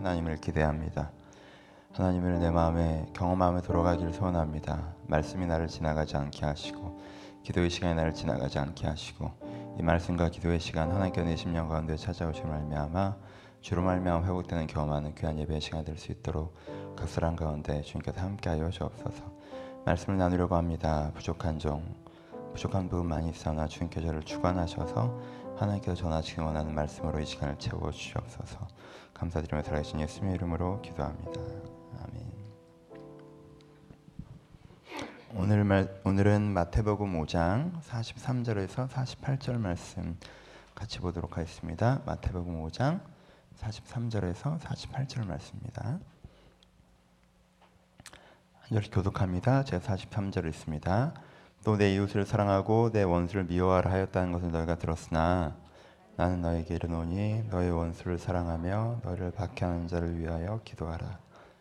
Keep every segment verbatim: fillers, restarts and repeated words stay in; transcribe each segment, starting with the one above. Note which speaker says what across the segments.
Speaker 1: 하나님을 기대합니다. 하나님을 내 마음에 경험하며 돌아가기를 소원합니다. 말씀이 나를 지나가지 않게 하시고 기도의 시간이 나를 지나가지 않게 하시고 이 말씀과 기도의 시간 하나님께 내 심령 가운데 찾아오시며 말미암아 주로 말미암아 회복되는 경험하는 귀한 예배의 시간이 될 수 있도록 각 사람 가운데 주님께서 함께하여 주옵소서. 말씀을 나누려고 합니다. 부족한 종 부족한 부분 많이 있으나 주님께 저를 주관하셔서 하나님께서 전하시기 원하는 말씀으로 이 시간을 채워 주시옵소서. 감사드리며 살아계신 예수님의 이름으로 기도합니다. 아멘. 오늘 말, 오늘은 마태복음 오 장 사십삼 절에서 사십팔 절 말씀 같이 보도록 하겠습니다. 마태복음 오 장 사십삼 절에서 사십팔 절 말씀입니다. 한 절씩 교독합니다. 제가 사십삼 절 읽습니다. 또 내 이웃을 사랑하고 내 원수를 미워하라 하였다는 것을 너희가 들었으나 나는 너에게 이르노니 너의 원수를 사랑하며 너희를 박해하는 자를 위하여 기도하라.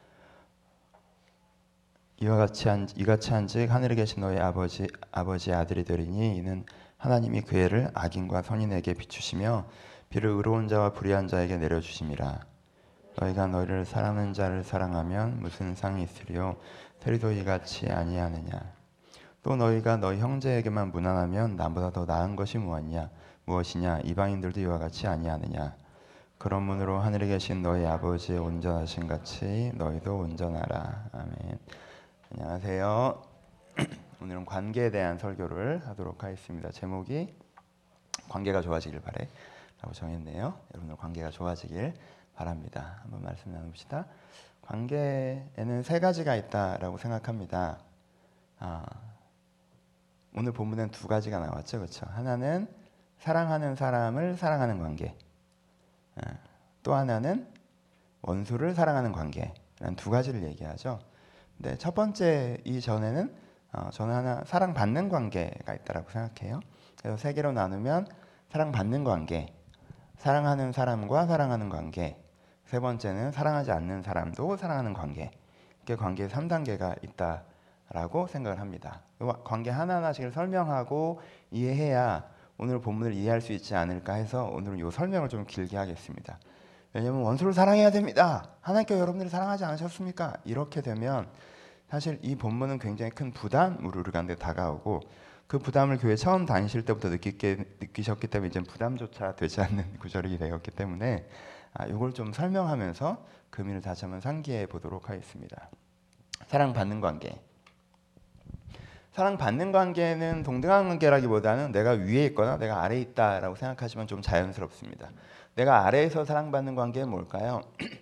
Speaker 1: 이와 같이 한, 이같이 한즉 하늘에 계신 너희 아버지 아버지의 아들이 되리니 이는 하나님이 그 해를 악인과 선인에게 비추시며 비를 의로운 자와 불의한 자에게 내려주심이라. 너희가 너희를 사랑하는 자를 사랑하면 무슨 상이 있으리요 세리도 이같이 아니하느냐. 또 너희가 너희 형제에게만 무난하면 나보다 더 나은 것이 무엇이냐 무엇이냐 이방인들도 이와 같이 아니하느냐. 그러므로 하늘에 계신 너희 아버지의 온전하신 같이 너희도 온전하라. 아멘. 안녕하세요. 오늘은 관계에 대한 설교를 하도록 하겠습니다. 제목이 관계가 좋아지길 바래 라고 정했네요. 여러분들 관계가 좋아지길 바랍니다. 한번 말씀 나눕시다. 관계에는 세 가지가 있다라고 생각합니다. 아, 오늘 본문엔 두 가지가 나왔죠, 그렇죠? 하나는 사랑하는 사람을 사랑하는 관계, 또 하나는 원수를 사랑하는 관계라는 두 가지를 얘기하죠. 근데 첫 번째 이전에는 어, 저는 하나 사랑받는 관계가 있다라고 생각해요. 그래서 세 개로 나누면 사랑받는 관계, 사랑하는 사람과 사랑하는 관계, 세 번째는 사랑하지 않는 사람도 사랑하는 관계. 이렇게 관계의 삼 단계가 있다라고 생각을 합니다. 관계 하나하나씩을 설명하고 이해해야 오늘 본문을 이해할 수 있지 않을까 해서 오늘은 이 설명을 좀 길게 하겠습니다. 왜냐하면 원수를 사랑해야 됩니다. 하나님께서 여러분들을 사랑하지 않으셨습니까? 이렇게 되면 사실 이 본문은 굉장히 큰 부담으로 우리 가운데 다가오고 그 부담을 교회 처음 다니실 때부터 느끼게, 느끼셨기 때문에 이제 부담조차 되지 않는 구절이 되었기 때문에 아, 이걸 좀 설명하면서 그 의미를 다시 한번 상기해 보도록 하겠습니다. 사랑받는 관계. 사랑받는 관계는 동등한 관계라기보다는 내가 위에 있거나 내가 아래에 있다라고 생각하시면 좀 자연스럽습니다. 내가 아래에서 사랑받는 관계는 뭘까요?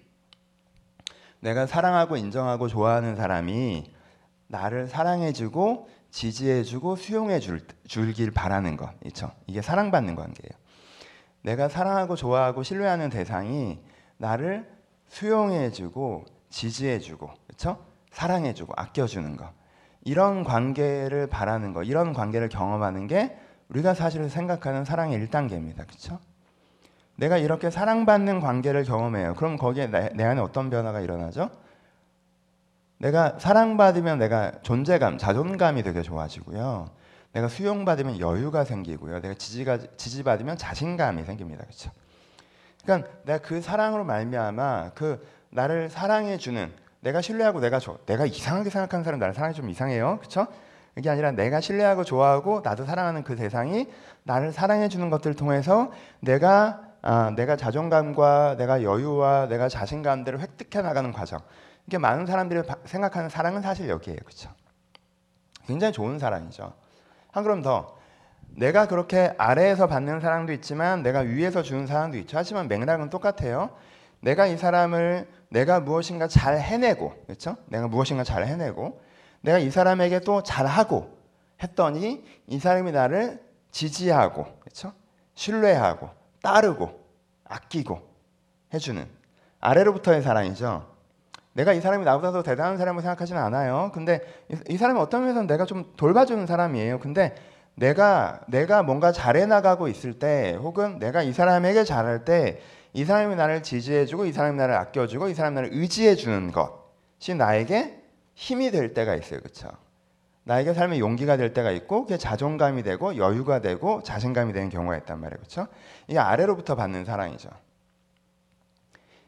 Speaker 1: 내가 사랑하고 인정하고 좋아하는 사람이 나를 사랑해주고 지지해주고 수용해주길 바라는 것, 그렇죠? 이게 사랑받는 관계예요. 내가 사랑하고 좋아하고 신뢰하는 대상이 나를 수용해주고 지지해주고, 그렇죠? 사랑해주고 아껴주는 것. 이런 관계를 바라는 것, 이런 관계를 경험하는 게 우리가 사실 생각하는 사랑의 일 단계입니다. 그렇죠? 내가 이렇게 사랑받는 관계를 경험해요. 그럼 거기에 내, 내 안에 어떤 변화가 일어나죠? 내가 사랑받으면 내가 존재감, 자존감이 되게 좋아지고요. 내가 수용받으면 여유가 생기고요. 내가 지지가, 지지받으면 자신감이 생깁니다. 그렇죠? 그러니까 내가 그 사랑으로 말미암아 그 나를 사랑해주는 내가 신뢰하고 내가 줘. 내가 이상하게 생각하는 사람 나를 사랑해 좀 이상해요. 그렇죠? 이게 아니라 내가 신뢰하고 좋아하고 나도 사랑하는 그 대상이 나를 사랑해 주는 것들을 통해서 내가 아, 내가 자존감과 내가 여유와 내가 자신감들을 획득해 나가는 과정. 이게 많은 사람들이 생각하는 사랑은 사실 여기에요. 그렇죠? 굉장히 좋은 사랑이죠. 한 걸음 더 내가 그렇게 아래에서 받는 사랑도 있지만 내가 위에서 주는 사랑도 있죠. 하지만 맥락은 똑같아요. 내가 이 사람을 내가 무엇인가 잘 해내고, 그렇죠? 내가 무엇인가 잘 해내고, 내가 이 사람에게 또 잘하고 했더니 이 사람이 나를 지지하고, 그렇죠? 신뢰하고, 따르고, 아끼고 해주는 아래로부터의 사랑이죠. 내가 이 사람이 나보다 더 대단한 사람을 생각하지는 않아요. 근데 이, 이 사람이 어떤 면에서는 내가 좀 돌봐주는 사람이에요. 근데 내가 내가 뭔가 잘해 나가고 있을 때, 혹은 내가 이 사람에게 잘할 때. 이 사람이 나를 지지해주고 이 사람이 나를 아껴주고 이 사람이 나를 의지해주는 것이 나에게 힘이 될 때가 있어요. 그렇죠? 나에게 삶의 용기가 될 때가 있고 그게 자존감이 되고 여유가 되고 자신감이 되는 경우가 있단 말이에요. 그렇죠? 이게 아래로부터 받는 사랑이죠.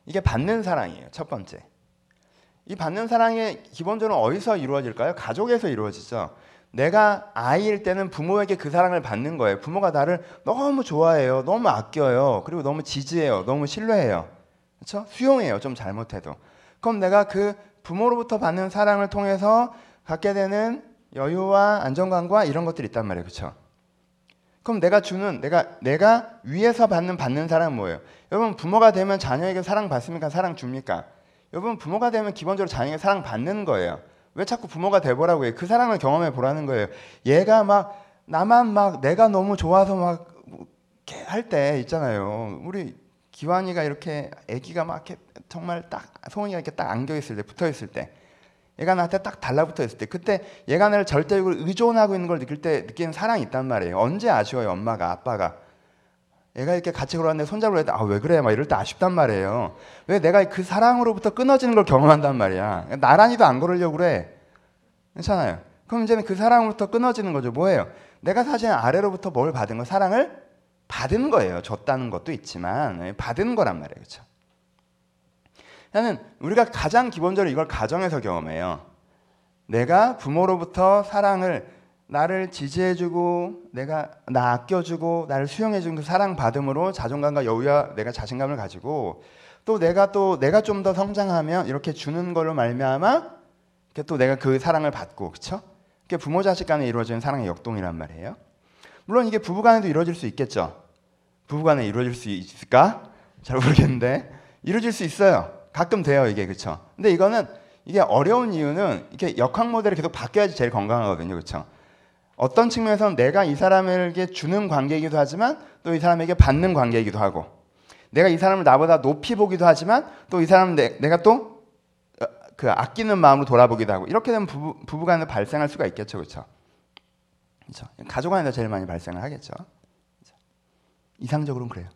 Speaker 1: 이게 받는 사랑이에요. 첫 번째. 이 받는 사랑이 기본적으로 어디서 이루어질까요? 가족에서 이루어지죠. 내가 아이일 때는 부모에게 그 사랑을 받는 거예요. 부모가 나를 너무 좋아해요. 너무 아껴요. 그리고 너무 지지해요. 너무 신뢰해요. 그렇죠? 수용해요. 좀 잘못해도. 그럼 내가 그 부모로부터 받는 사랑을 통해서 갖게 되는 여유와 안정감과 이런 것들이 있단 말이에요. 그렇죠? 그럼 내가 주는 내가 내가 위에서 받는 받는 사랑은 뭐예요? 여러분 부모가 되면 자녀에게 사랑 받습니까? 사랑 줍니까? 여러분 부모가 되면 기본적으로 자녀에게 사랑 받는 거예요. 왜 자꾸 부모가 돼보라고 해요? 그 사랑을 경험해 보라는 거예요. 얘가 막 나만 막 내가 너무 좋아서 막 할 때 있잖아요. 우리 기환이가 이렇게 아기가 막 이렇게 정말 딱 소은이가 이렇게 딱 안겨 있을 때 붙어 있을 때 얘가 나한테 딱 달라붙어 있을 때 그때 얘가 나를 절대적으로 의존하고 있는 걸 느낄 때 느끼는 사랑이 있단 말이에요. 언제 아쉬워요? 엄마가 아빠가 얘가 이렇게 같이 걸어왔는데 손잡으려 했다. 아, 왜 그래? 막 이럴 때 아쉽단 말이에요. 왜? 내가 그 사랑으로부터 끊어지는 걸 경험한단 말이야. 나란히도 안 걸으려고 그래. 괜찮아요. 그럼 이제는 그 사랑으로부터 끊어지는 거죠. 뭐예요? 내가 사실 아래로부터 뭘 받은 거? 사랑을 받은 거예요. 줬다는 것도 있지만 받은 거란 말이에요. 그렇죠? 나는 우리가 가장 기본적으로 이걸 가정에서 경험해요. 내가 부모로부터 사랑을 나를 지지해주고 내가 나 아껴주고 나를 수용해주는 그 사랑 받음으로 자존감과 여유와 내가 자신감을 가지고 또 내가 또 내가 좀 더 성장하면 이렇게 주는 걸로 말미암아 또 내가 그 사랑을 받고 그렇죠? 그게 부모 자식 간에 이루어지는 사랑의 역동이란 말이에요. 물론 이게 부부 간에도 이루어질 수 있겠죠. 부부 간에 이루어질 수 있을까? 잘 모르겠는데 이루어질 수 있어요. 가끔 돼요 이게 그렇죠. 근데 이거는 이게 어려운 이유는 이렇게 역학 모델이 계속 바뀌어야지 제일 건강하거든요. 그렇죠? 어떤 측면에서는 내가 이 사람에게 주는 관계이기도 하지만 또 이 사람에게 받는 관계이기도 하고 내가 이 사람을 나보다 높이 보기도 하지만 또 이 사람은 내, 내가 또 그 아끼는 마음으로 돌아보기도 하고 이렇게 되면 부부, 부부 간에 발생할 수가 있겠죠. 그렇죠? 그렇죠? 가족 안에서 제일 많이 발생을 하겠죠. 그렇죠? 이상적으로는 그래요.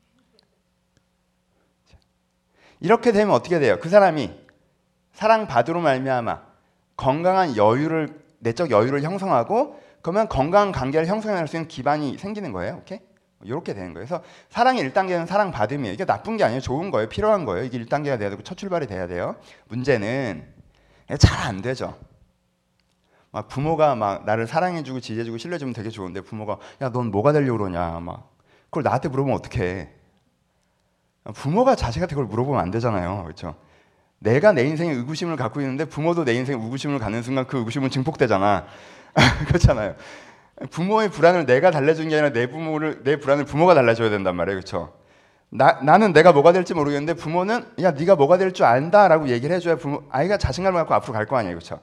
Speaker 1: 이렇게 되면 어떻게 돼요? 그 사람이 사랑받으로 말미암아 건강한 여유를 내적 여유를 형성하고 그러면 건강한 관계를 형성할 수 있는 기반이 생기는 거예요. 오케이? 이렇게 되는 거예요. 그래서 사랑의 일 단계는 사랑받음이에요. 이게 나쁜 게 아니에요. 좋은 거예요. 필요한 거예요. 이게 일 단계가 돼야 되고 첫 출발이 돼야 돼요. 문제는 잘 안 되죠. 막 부모가 막 나를 사랑해주고 지지해주고 신뢰해주면 되게 좋은데 부모가 야, 넌 뭐가 되려고 그러냐 막 그걸 나한테 물어보면 어떡해. 부모가 자식한테 그걸 물어보면 안 되잖아요. 그렇죠? 내가 내 인생에 의구심을 갖고 있는데 부모도 내 인생에 의구심을 갖는 순간 그 의구심은 증폭되잖아. 그렇잖아요. 부모의 불안을 내가 달래주는 게 아니라 내 부모를 내 불안을 부모가 달래줘야 된단 말이에요. 그렇죠? 나 나는 내가 뭐가 될지 모르겠는데 부모는 야 네가 뭐가 될 줄 안다라고 얘기를 해줘야 부모 아이가 자신감을 갖고 앞으로 갈 거 아니에요. 그렇죠?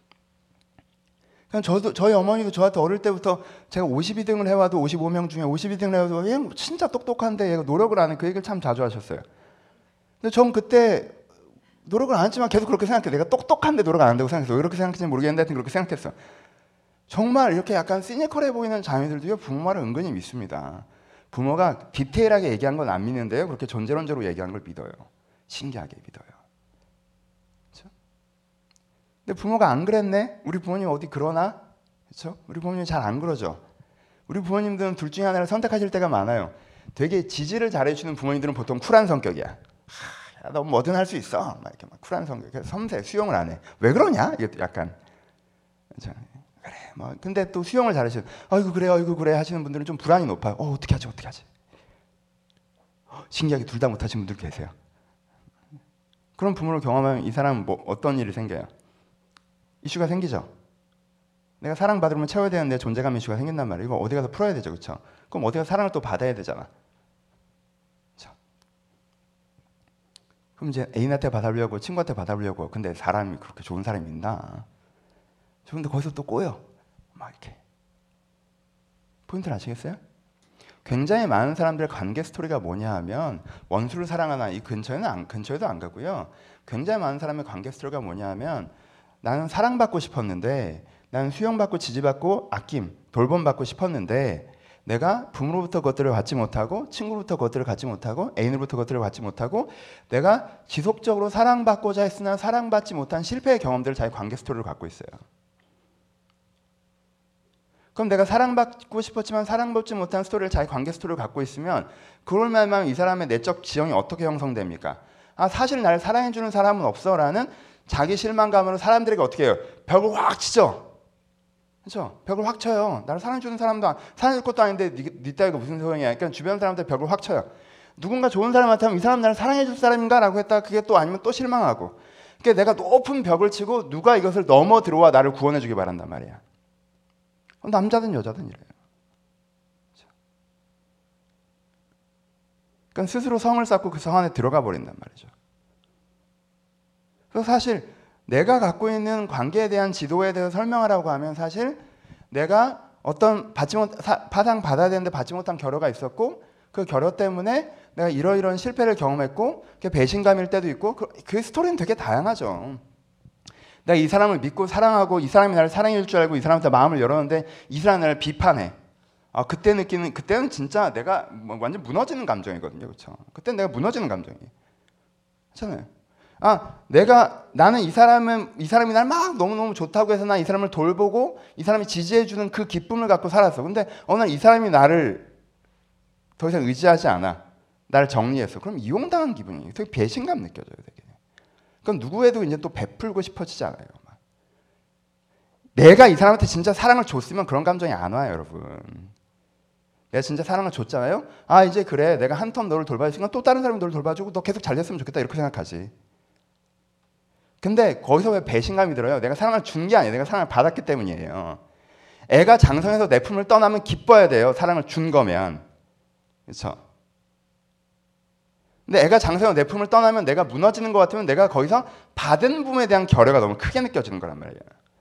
Speaker 1: 그냥 저도 저희 어머니도 저한테 어릴 때부터 제가 오십이 등을 해와도 오십오 명 중에 오십이 등을 해와도 얘 진짜 똑똑한데 얘가 노력을 안 해. 그 얘기를 참 자주 하셨어요. 근데 전 그때 노력을 안 했지만 계속 그렇게 생각해. 내가 똑똑한데 노력 안 한다고 생각했어. 왜 그렇게 생각했는지 모르겠는데 하여튼 그렇게 생각했어. 정말 이렇게 약간 시니컬해 보이는 자녀들도요. 부모 말을 은근히 믿습니다. 부모가 디테일하게 얘기한 건 안 믿는데요. 그렇게 전제론적으로 얘기한 걸 믿어요. 신기하게 믿어요. 그렇죠? 근데 부모가 안 그랬네? 우리 부모님 어디 그러나? 그렇죠? 우리 부모님 잘 안 그러죠. 우리 부모님들은 둘 중에 하나를 선택하실 때가 많아요. 되게 지지를 잘해주는 부모님들은 보통 쿨한 성격이야. 하, 너 뭐든 할 수 있어. 막 이렇게 막 쿨한 성격. 그래서 섬세, 수용을 안 해. 왜 그러냐? 이게 약간. 그렇죠? 그래, 뭐 근데 또 수용을 잘하시는, 아이고 그래, 아이고 그래 하시는 분들은 좀 불안이 높아요. 어 어떻게 하지, 어떻게 하지? 신기하게 둘 다 못하시는 분들 계세요. 그런 부모를 경험하면 이 사람은 뭐 어떤 일이 생겨요? 이슈가 생기죠. 내가 사랑받으면 채워야 되는데 존재감 이슈가 생긴단 말이에요. 이거 어디 가서 풀어야 되죠, 그렇죠? 그럼 어디 가서 사랑을 또 받아야 되잖아. 그렇죠? 그럼 이제 애인한테 받아보려고, 친구한테 받아보려고. 근데 사람이 그렇게 좋은 사람이 있나? 근데 거기서 또 꼬여. 막 이렇게. 포인트를 아시겠어요? 굉장히 많은 사람들의 관계 스토리가 뭐냐 하면 원수를 사랑하나 이 근처에는 안, 근처에도 안 가고요. 굉장히 많은 사람의 관계 스토리가 뭐냐 하면 나는 사랑받고 싶었는데 나는 수용받고 지지받고 아낌, 돌봄받고 싶었는데 내가 부모로부터 그것들을 받지 못하고 친구로부터 그것들을 갖지 못하고 애인으로부터 그것들을 받지 못하고 내가 지속적으로 사랑받고자 했으나 사랑받지 못한 실패의 경험들을 자기 관계 스토리를 갖고 있어요. 그럼 내가 사랑받고 싶었지만 사랑받지 못한 스토리를 자기 관계 스토리를 갖고 있으면 그럴 말만 이 사람의 내적 지형이 어떻게 형성됩니까? 아 사실 나를 사랑해주는 사람은 없어라는 자기 실망감으로 사람들에게 어떻게 해요? 벽을 확 치죠. 그렇죠? 벽을 확 쳐요. 나를 사랑해주는 사람도 안, 사랑해줄 것도 아닌데 니, 니 따위가 무슨 소용이야. 그러니까 주변 사람들 벽을 확 쳐요. 누군가 좋은 사람한테 하면 이 사람 나를 사랑해줄 사람인가? 라고 했다가 그게 또 아니면 또 실망하고. 그러니까 내가 높은 벽을 치고 누가 이것을 넘어 들어와 나를 구원해주기 바란단 말이야. 남자든 여자든 이래요. 그러니까 스스로 성을 쌓고 그 성 안에 들어가 버린단 말이죠. 그래서 사실 내가 갖고 있는 관계에 대한 지도에 대해서 설명하라고 하면 사실 내가 어떤 받지 못, 파상 받아야 되는데 받지 못한 결여가 있었고 그 결여 때문에 내가 이러이러한 실패를 경험했고 그게 배신감일 때도 있고 그, 그 스토리는 되게 다양하죠. 내가 이 사람을 믿고 사랑하고 이 사람이 나를 사랑해줄 줄 알고 이 사람한테 마음을 열었는데 이 사람이 나를 비판해. 아 그때 느끼는 그때는 진짜 내가 완전 무너지는 감정이거든요, 그렇죠? 그때 내가 무너지는 감정이에요, 그렇잖아요. 아 내가 나는 이 사람은 이 사람이 날 막 너무 너무 좋다고 해서 난 이 사람을 돌보고 이 사람이 지지해주는 그 기쁨을 갖고 살았어. 근데 어느 날 이 사람이 나를 더 이상 의지하지 않아, 나를 정리했어. 그럼 이용당한 기분이에요. 되게 배신감 느껴져요, 되게. 그럼 누구에도 이제 또 베풀고 싶어지지 않아요. 막. 내가 이 사람한테 진짜 사랑을 줬으면 그런 감정이 안 와요, 여러분. 내가 진짜 사랑을 줬잖아요. 아 이제 그래 내가 한 텀 너를 돌봐주니까 또 다른 사람이 너를 돌봐주고 너 계속 잘 됐으면 좋겠다 이렇게 생각하지. 근데 거기서 왜 배신감이 들어요? 내가 사랑을 준 게 아니에요. 내가 사랑을 받았기 때문이에요. 애가 장성해서 내 품을 떠나면 기뻐야 돼요. 사랑을 준 거면. 그렇죠? 근데 애가 장성해서 내 품을 떠나면 내가 무너지는 것 같으면 내가 거기서 받은 부분에 대한 결여가 너무 크게 느껴지는 거란 말이에요.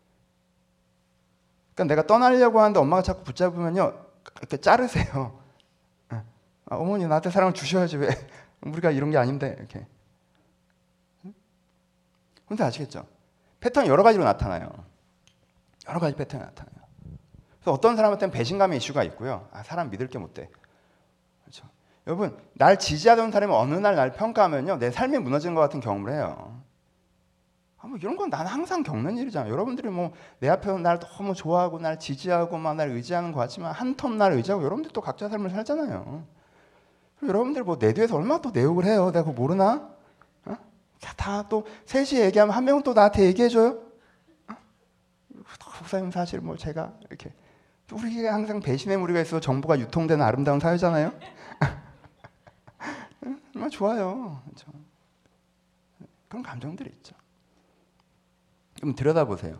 Speaker 1: 그러니까 내가 떠나려고 하는데 엄마가 자꾸 붙잡으면요. 이렇게 자르세요. 아, 어머니 나한테 사랑을 주셔야지 왜 우리가 이런 게 아닌데 이렇게. 근데 아시겠죠? 패턴이 여러 가지로 나타나요. 여러 가지 패턴이 나타나요. 그래서 어떤 사람한테는 배신감의 이슈가 있고요. 아 사람 믿을 게 못 돼. 그렇죠? 여러분 날 지지하던 사람이 어느 날 날 평가하면요 내 삶이 무너지는 것 같은 경험을 해요. 아, 뭐 이런 건 나는 항상 겪는 일이잖아요. 여러분들이 뭐 내 앞에서 날 너무 좋아하고 날 지지하고 막 날 의지하는 것 같지만 한 텀 날 의지하고 여러분들 또 각자 삶을 살잖아요. 여러분들 뭐 내 뒤에서 얼마나 또 내 욕을 해요. 내가 그거 모르나? 어? 다 또 셋이 얘기하면 한 명은 또 나한테 얘기해줘요. 어? 목사님 사실 뭐 제가 이렇게 우리에게 항상 배신의 무리가 있어서 정보가 유통되는 아름다운 사회잖아요. 정말 좋아요. 그렇죠? 그런 감정들이 있죠. 그럼 들여다보세요.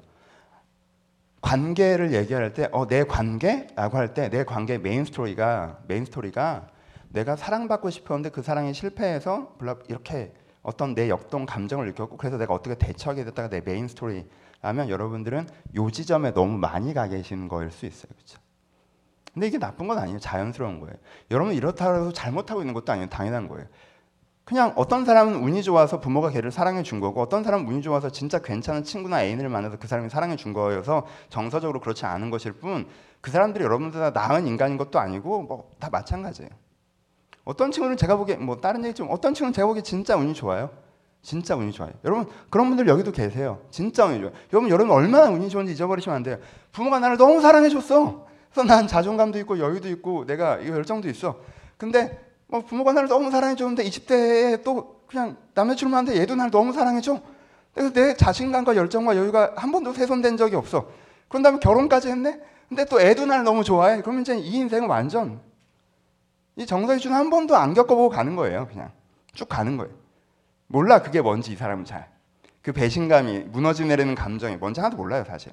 Speaker 1: 관계를 얘기할 때, 어, 내 관계라고 할 때, 내 관계의 메인 스토리가, 메인 스토리가 내가 사랑받고 싶었는데 그 사랑이 실패해서 이렇게 어떤 내 역동 감정을 느꼈고 그래서 내가 어떻게 대처하게 됐다가 내 메인 스토리라면 여러분들은 요 지점에 너무 많이 가 계시는 거일 수 있어요. 그렇죠? 근데 이게 나쁜 건 아니에요. 자연스러운 거예요. 여러분 이렇다고 해서 잘못하고 있는 것도 아니에요. 당연한 거예요. 그냥 어떤 사람은 운이 좋아서 부모가 걔를 사랑해 준 거고 어떤 사람은 운이 좋아서 진짜 괜찮은 친구나 애인을 만나서 그 사람이 사랑해 준 거여서 정서적으로 그렇지 않은 것일 뿐 그 사람들이 여러분들 다 나은 인간인 것도 아니고 뭐 다 마찬가지예요. 어떤 친구는 제가 보기에 뭐 다른 얘기 좀 어떤 친구는 제가 보기에 진짜 운이 좋아요. 진짜 운이 좋아요. 여러분 그런 분들 여기도 계세요. 진짜 운이 좋아요. 여러분 여러분 얼마나 운이 좋은지 잊어버리시면 안 돼요. 부모가 나를 너무 사랑해 줬어. 그래서 난 자존감도 있고 여유도 있고 내가 이 열정도 있어. 근데 뭐 부모가 나를 너무 사랑해줬는데 이십 대에 또 그냥 남자친구 하는데 얘도 나를 너무 사랑해줘. 그래서 내 자신감과 열정과 여유가 한 번도 훼손된 적이 없어. 그런 다음에 결혼까지 했네? 근데 또 애도 나를 너무 좋아해. 그러면 이제 이 인생은 완전 이 정서이주는 한 번도 안 겪어보고 가는 거예요. 그냥 쭉 가는 거예요. 몰라 그게 뭔지 이 사람은 잘. 그 배신감이 무너지내리는 감정이 뭔지 하나도 몰라요 사실.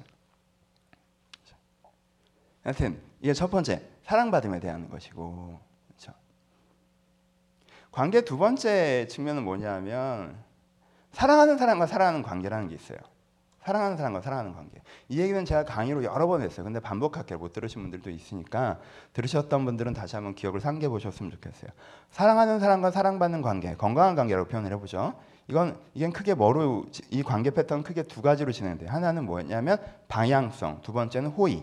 Speaker 1: 하여튼 이게 첫 번째 사랑받음에 대한 것이고 그렇죠? 관계 두 번째 측면은 뭐냐면 사랑하는 사람과 사랑하는 관계라는 게 있어요. 사랑하는 사람과 사랑하는 관계. 이 얘기는 제가 강의로 여러 번 했어요. 근데 반복할게 못 들으신 분들도 있으니까 들으셨던 분들은 다시 한번 기억을 상기해 보셨으면 좋겠어요. 사랑하는 사람과 사랑받는 관계, 건강한 관계라고 표현을 해보죠. 이건 이건 크게 뭐로 이 관계 패턴 크게 두 가지로 진행돼요. 하나는 뭐였냐면 방향성, 두 번째는 호의.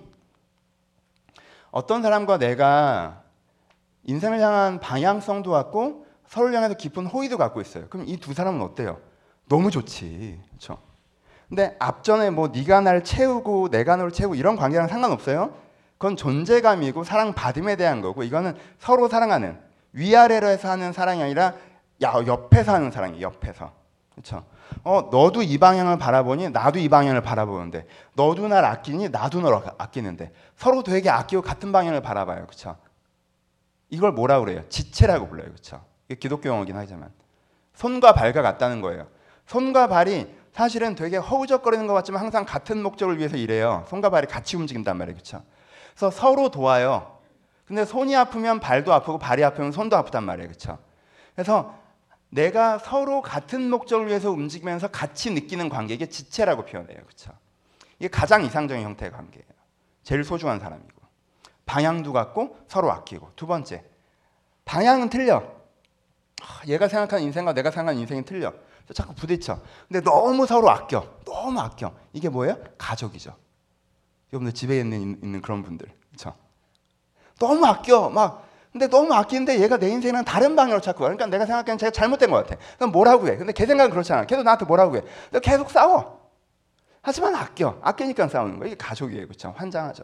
Speaker 1: 어떤 사람과 내가 인생을 향한 방향성도 갖고 서로를 향해서 깊은 호의도 갖고 있어요. 그럼 이 두 사람은 어때요? 너무 좋지, 그렇죠? 근데 앞전에 뭐 네가 날 채우고 내가 너를 채우고 이런 관계랑 상관없어요. 그건 존재감이고 사랑받음에 대한 거고 이거는 서로 사랑하는 위아래로 해서 하는 사랑이 아니라 야, 옆에 사는 사람이 옆에서. 그렇죠? 어, 너도 이 방향을 바라보니 나도 이 방향을 바라보는데 너도 날 아끼니 나도 널 아끼는데 서로 되게 아끼고 같은 방향을 바라봐요. 그렇죠? 이걸 뭐라 그래요? 지체라고 불러요. 그렇죠? 이게 기독교 용어긴 하지만 손과 발과 같다는 거예요. 손과 발이 사실은 되게 허우적거리는 것 같지만 항상 같은 목적을 위해서 일해요. 손과 발이 같이 움직인단 말이에요. 그렇죠? 그래서 서로 도와요. 근데 손이 아프면 발도 아프고 발이 아프면 손도 아프단 말이에요. 그렇죠? 그래서 내가 서로 같은 목적을 위해서 움직이면서 같이 느끼는 관계, 이게 지체라고 표현해요. 그렇죠? 이게 가장 이상적인 형태의 관계예요. 제일 소중한 사람이고 방향도 같고 서로 아끼고. 두 번째, 방향은 틀려. 얘가 생각하는 인생과 내가 생각하는 인생이 틀려. 자꾸 부딪혀. 근데 너무 서로 아껴. 너무 아껴. 이게 뭐예요? 가족이죠. 여러분들 집에 있는, 있는 그런 분들. 그렇죠? 너무 아껴. 막 근데 너무 아끼는데 얘가 내 인생이랑 다른 방향으로 자꾸 가. 그러니까 내가 생각하기엔 제가 잘못된 것 같아. 그럼 뭐라고 해. 근데 걔 생각은 그렇지 않아. 걔도 나한테 뭐라고 해. 근데 계속 싸워. 하지만 아껴. 아끼니까 싸우는 거예요. 이게 가족이에요. 그렇죠? 환장하죠.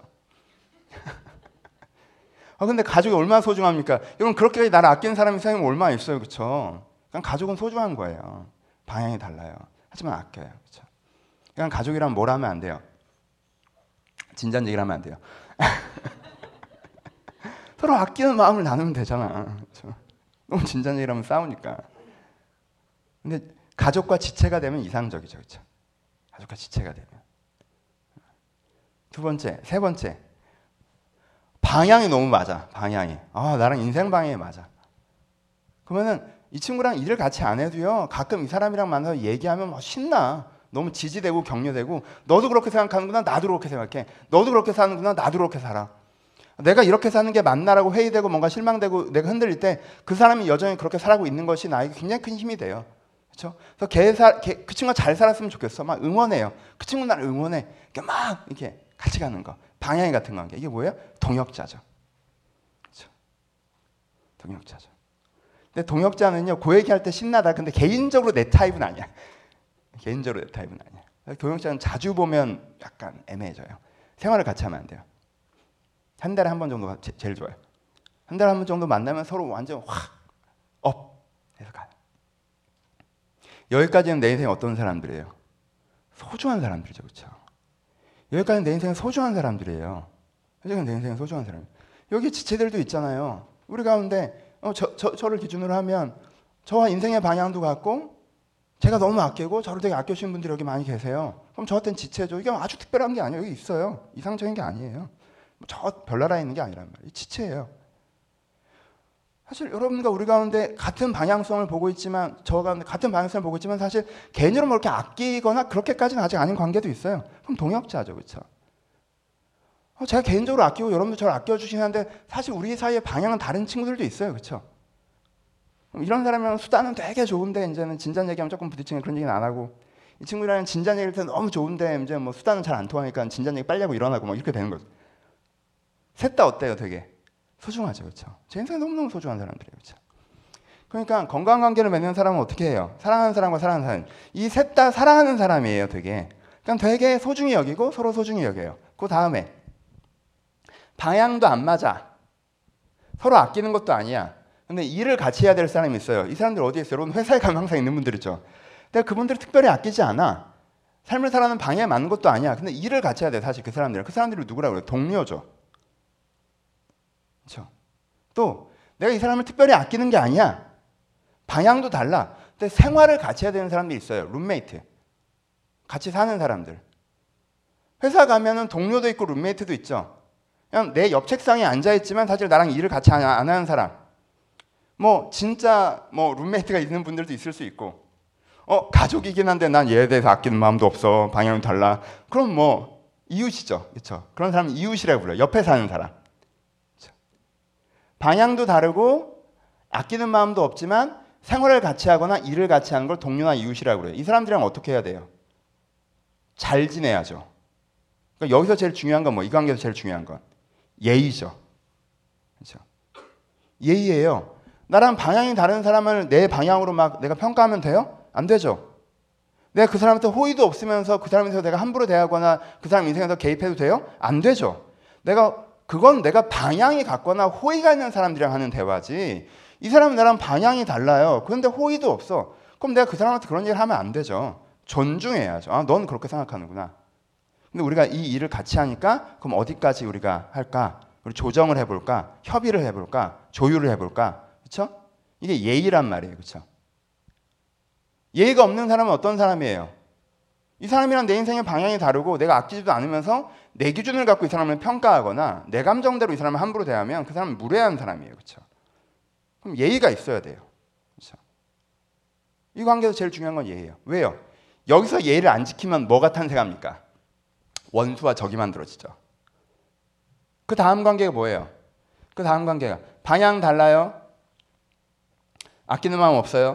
Speaker 1: 아, 근데 가족이 얼마나 소중합니까? 여러분 그렇게까지 나를 아끼는 사람이 세상에 얼마나 있어요. 그렇죠? 그냥 가족은 소중한 거예요. 방향이 달라요. 하지만 아껴요. 그렇죠? 그냥 가족이라면 뭘 하면 안 돼요? 진지한 얘기를 하면 안 돼요. 서로 아끼는 마음을 나누면 되잖아. 그렇죠? 너무 진지한 얘기를 하면 싸우니까. 근데 가족과 지체가 되면 이상적이죠. 그렇죠? 가족과 지체가 되면. 두 번째, 세 번째. 방향이 너무 맞아. 방향이. 아, 나랑 인생 방향이 맞아. 그러면은 이 친구랑 일을 같이 안 해도요. 가끔 이 사람이랑 만나서 얘기하면 막 신나. 너무 지지되고 격려되고 너도 그렇게 생각하는구나. 나도 그렇게 생각해. 너도 그렇게 사는구나. 나도 그렇게 살아. 내가 이렇게 사는 게 맞나라고 회의되고 뭔가 실망되고 내가 흔들릴 때 그 사람이 여전히 그렇게 살아가고 있는 것이 나에게 굉장히 큰 힘이 돼요. 그렇죠? 그래서 걔 사, 걔, 그 친구가 잘 살았으면 좋겠어. 막 응원해요. 그 친구 나를 응원해. 이렇게 막 이렇게 같이 가는 거. 방향이 같은 관계. 이게 뭐예요? 동역자죠. 그렇죠? 동역자죠. 근데 동역자는요, 그 얘기할 때 신나다. 근데 개인적으로 내 타입은 아니야. 개인적으로 내 타입은 아니야. 동역자는 자주 보면 약간 애매해져요. 생활을 같이 하면 안 돼요. 한 달에 한 번 정도가 제, 제일 좋아요. 한 달에 한 번 정도 만나면 서로 완전 확 업 해서 가요. 여기까지는 내 인생에 어떤 사람들이에요? 소중한 사람들이죠. 그렇죠? 여기까지는 내 인생에 소중한 사람들이에요. 여기까지는 내 인생에 소중한 사람. 여기 지체들도 있잖아요. 우리 가운데 어, 저, 저, 저를 기준으로 하면 저와 인생의 방향도 같고 제가 너무 아끼고 저를 되게 아껴주시는 분들이 여기 많이 계세요. 그럼 저한테는 지체죠. 이게 아주 특별한 게 아니에요. 여기 있어요. 이상적인 게 아니에요. 저 별나라에 있는 게 아니란 말이에요. 지체예요. 사실 여러분과 우리 가운데 같은 방향성을 보고 있지만 저 가운데 같은 방향성을 보고 있지만 사실 개인적으로 뭐 이렇게 아끼거나 그렇게까지는 아직 아닌 관계도 있어요. 그럼 동역자죠. 그렇죠? 어, 제가 개인적으로 아끼고 여러분도 저를 아껴주시는데 사실 우리 사이의 방향은 다른 친구들도 있어요. 그렇죠? 이런 사람이랑 수다는 되게 좋은데 이제는 진지한 얘기하면 조금 부딪히는 그런 얘기는 안 하고 이 친구랑 진지한 얘기를 할 때 너무 좋은데 이제 뭐 수다는 잘 안 통하니까 진지한 얘기 빨리 하고 일어나고 막 이렇게 되는 거죠. 셋 다 어때요? 되게 소중하죠. 그렇죠? 제 인생에 너무너무 소중한 사람들이에요. 그렇죠? 그러니까 건강한 관계를 맺는 사람은 어떻게 해요? 사랑하는 사람과 사랑하는 사람. 이 셋 다 사랑하는 사람이에요. 되게. 그러니까 되게 소중히 여기고 서로 소중히 여겨요. 그 다음에 방향도 안 맞아. 서로 아끼는 것도 아니야. 근데 일을 같이 해야 될 사람이 있어요. 이 사람들 어디에 있어요? 여러분 회사에 가면 항상 있는 분들 있죠. 근데 그분들을 특별히 아끼지 않아. 삶을 살아가는 방향에 맞는 것도 아니야. 근데 일을 같이 해야 돼. 사실 그 사람들은. 그 사람들이 누구라고 그래요? 동료죠. 그렇죠? 또 내가 이 사람을 특별히 아끼는 게 아니야. 방향도 달라. 근데 생활을 같이 해야 되는 사람들이 있어요. 룸메이트. 같이 사는 사람들. 회사 가면은 동료도 있고 룸메이트도 있죠. 그냥 내 옆 책상에 앉아 있지만 사실 나랑 일을 같이 안 하는 사람. 뭐 진짜 뭐 룸메이트가 있는 분들도 있을 수 있고. 어 가족이긴 한데 난 얘에 대해서 아끼는 마음도 없어. 방향은 달라. 그럼 뭐 이웃이죠. 그렇죠? 그런 사람은 이웃이라고 불러요. 옆에 사는 사람. 그렇죠? 방향도 다르고 아끼는 마음도 없지만 생활을 같이 하거나 일을 같이 하는 걸 동료나 이웃이라고 그래요. 이 사람들이랑 어떻게 해야 돼요? 잘 지내야죠. 그러니까 여기서 제일 중요한 건 뭐 이 관계에서 제일 중요한 건 예의죠. 그렇죠? 예의예요. 나랑 방향이 다른 사람을 내 방향으로 막 내가 평가하면 돼요? 안 되죠. 내가 그 사람한테 호의도 없으면서 그 사람에서 내가 함부로 대하거나 그 사람 인생에서 개입해도 돼요? 안 되죠. 내가 그건 내가 방향이 같거나 호의가 있는 사람들이랑 하는 대화지 이 사람은 나랑 방향이 달라요. 그런데 호의도 없어. 그럼 내가 그 사람한테 그런 얘기를 하면 안 되죠. 존중해야죠. 아, 넌 그렇게 생각하는구나. 근데 우리가 이 일을 같이 하니까 그럼 어디까지 우리가 할까? 우리 조정을 해볼까? 협의를 해볼까? 조율을 해볼까? 그렇죠? 이게 예의란 말이에요. 그렇죠? 예의가 없는 사람은 어떤 사람이에요? 이 사람이랑 내 인생의 방향이 다르고 내가 아끼지도 않으면서 내 기준을 갖고 이 사람을 평가하거나 내 감정대로 이 사람을 함부로 대하면 그 사람은 무례한 사람이에요. 그렇죠? 그럼 예의가 있어야 돼요. 그렇죠? 이 관계에서 제일 중요한 건 예의예요. 왜요? 여기서 예의를 안 지키면 뭐가 탄생합니까? 원수와 적이 만들어지죠. 그 다음 관계가 뭐예요? 그 다음 관계가 방향 달라요? 아끼는 마음 없어요?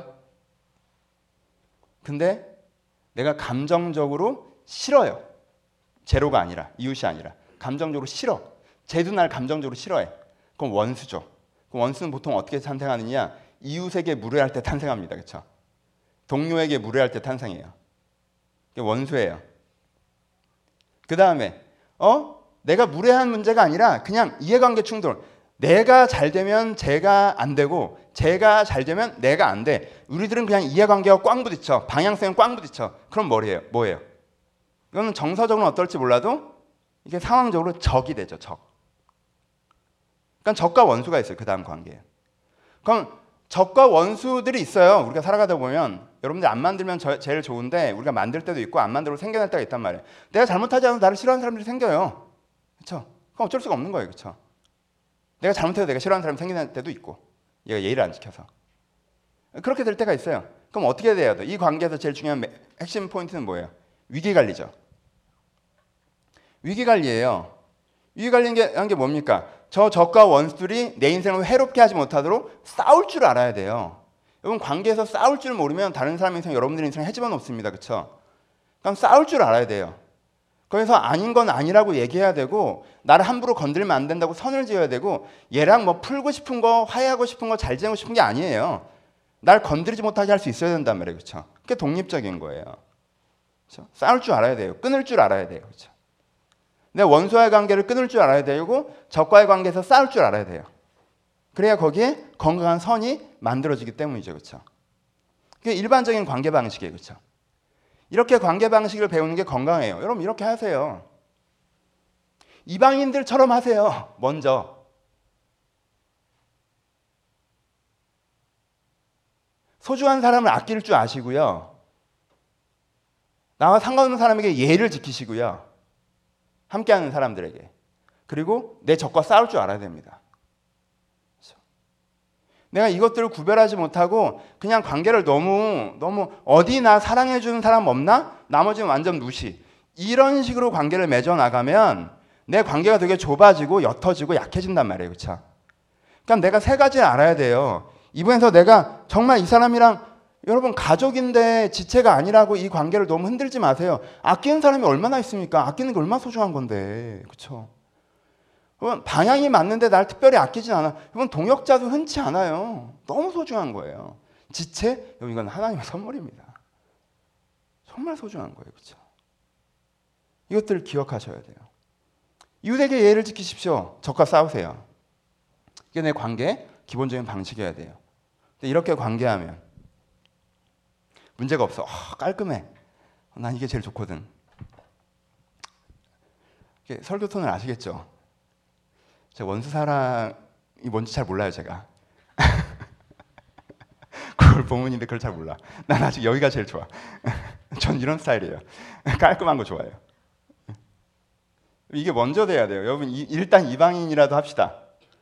Speaker 1: 근데 내가 감정적으로 싫어요. 제로가 아니라, 이웃이 아니라 감정적으로 싫어. 쟤도 날 감정적으로 싫어해. 그럼 원수죠. 그럼 원수는 보통 어떻게 탄생하느냐? 이웃에게 무례할 때 탄생합니다. 그렇죠? 동료에게 무례할 때 탄생해요. 이게 원수예요. 그 다음에 어? 내가 무례한 문제가 아니라 그냥 이해관계 충돌. 내가 잘 되면 쟤가 안 되고 쟤가 잘 되면 내가 안 돼. 우리들은 그냥 이해관계가 꽝 부딪혀. 방향성은 꽝 부딪혀. 그럼 뭐예요? 뭐예요? 이거는 정서적으로는 어떨지 몰라도 이게 상황적으로 적이 되죠. 적. 그러니까 적과 원수가 있어요. 그 다음 관계에. 그럼 적과 원수들이 있어요. 우리가 살아가다 보면 여러분들 안 만들면 저, 제일 좋은데 우리가 만들 때도 있고 안 만들고 생겨날 때가 있단 말이에요. 내가 잘못하지 않아도 나를 싫어하는 사람들이 생겨요. 그렇죠? 그럼 어쩔 수가 없는 거예요. 그렇죠? 내가 잘못해도 내가 싫어하는 사람이 생기는 때도 있고 얘가 예의를 안 지켜서 그렇게 될 때가 있어요. 그럼 어떻게 돼야 돼? 이 관계에서 제일 중요한 핵심 포인트는 뭐예요? 위기관리죠. 위기관리예요. 위기관리한 게 뭡니까? 저 적과 원수들이 내 인생을 해롭게 하지 못하도록 싸울 줄 알아야 돼요. 여러분 관계에서 싸울 줄 모르면 다른 사람 인생 여러분들 인생에 해집어 놓습니다. 그렇죠? 그럼 싸울 줄 알아야 돼요. 거기서 아닌 건 아니라고 얘기해야 되고 나를 함부로 건들면 안 된다고 선을 지어야 되고 얘랑 뭐 풀고 싶은 거 화해하고 싶은 거 잘 지내고 싶은 게 아니에요. 날 건드리지 못하게 할 수 있어야 된단 말이에요. 그렇죠? 그게 독립적인 거예요. 그렇죠? 싸울 줄 알아야 돼요. 끊을 줄 알아야 돼요. 그렇죠? 내 원수와의 관계를 끊을 줄 알아야 되고 적과의 관계에서 싸울 줄 알아야 돼요. 그래야 거기에 건강한 선이 만들어지기 때문이죠. 그렇죠? 그게 일반적인 관계 방식이에요. 그렇죠? 이렇게 관계 방식을 배우는 게 건강해요. 여러분 이렇게 하세요. 이방인들처럼 하세요. 먼저. 소중한 사람을 아낄 줄 아시고요. 나와 상관없는 사람에게 예의를 지키시고요. 함께하는 사람들에게. 그리고 내 적과 싸울 줄 알아야 됩니다. 그렇죠? 내가 이것들을 구별하지 못하고 그냥 관계를 너무 너무 어디 나 사랑해주는 사람 없나? 나머지는 완전 무시. 이런 식으로 관계를 맺어나가면 내 관계가 되게 좁아지고 옅어지고 약해진단 말이에요. 그렇죠? 그러니까 내가 세 가지를 알아야 돼요. 이번에서 내가 정말 이 사람이랑 여러분 가족인데 지체가 아니라고 이 관계를 너무 흔들지 마세요. 아끼는 사람이 얼마나 있습니까? 아끼는 게 얼마나 소중한 건데. 그렇죠? 여러분 방향이 맞는데 날 특별히 아끼진 않아. 여러분 동역자도 흔치 않아요. 너무 소중한 거예요. 지체? 여러분 이건 하나님의 선물입니다. 정말 소중한 거예요. 그렇죠? 이것들을 기억하셔야 돼요. 이웃에게 예의를 지키십시오. 적과 싸우세요. 이게 내 관계의 기본적인 방식이어야 돼요. 근데 이렇게 관계하면 문제가 없어. 어, 깔끔해. 난 이게 제일 좋거든. 이게 설교 톤을 아시겠죠? 제가 원수 사랑이 뭔지 잘 몰라요, 제가. 그걸 본문인데 그걸 잘 몰라. 난 아직 여기가 제일 좋아. 전 이런 스타일이에요. 깔끔한 거 좋아해요. 이게 먼저 돼야 돼요. 여러분 일단 이방인이라도 합시다.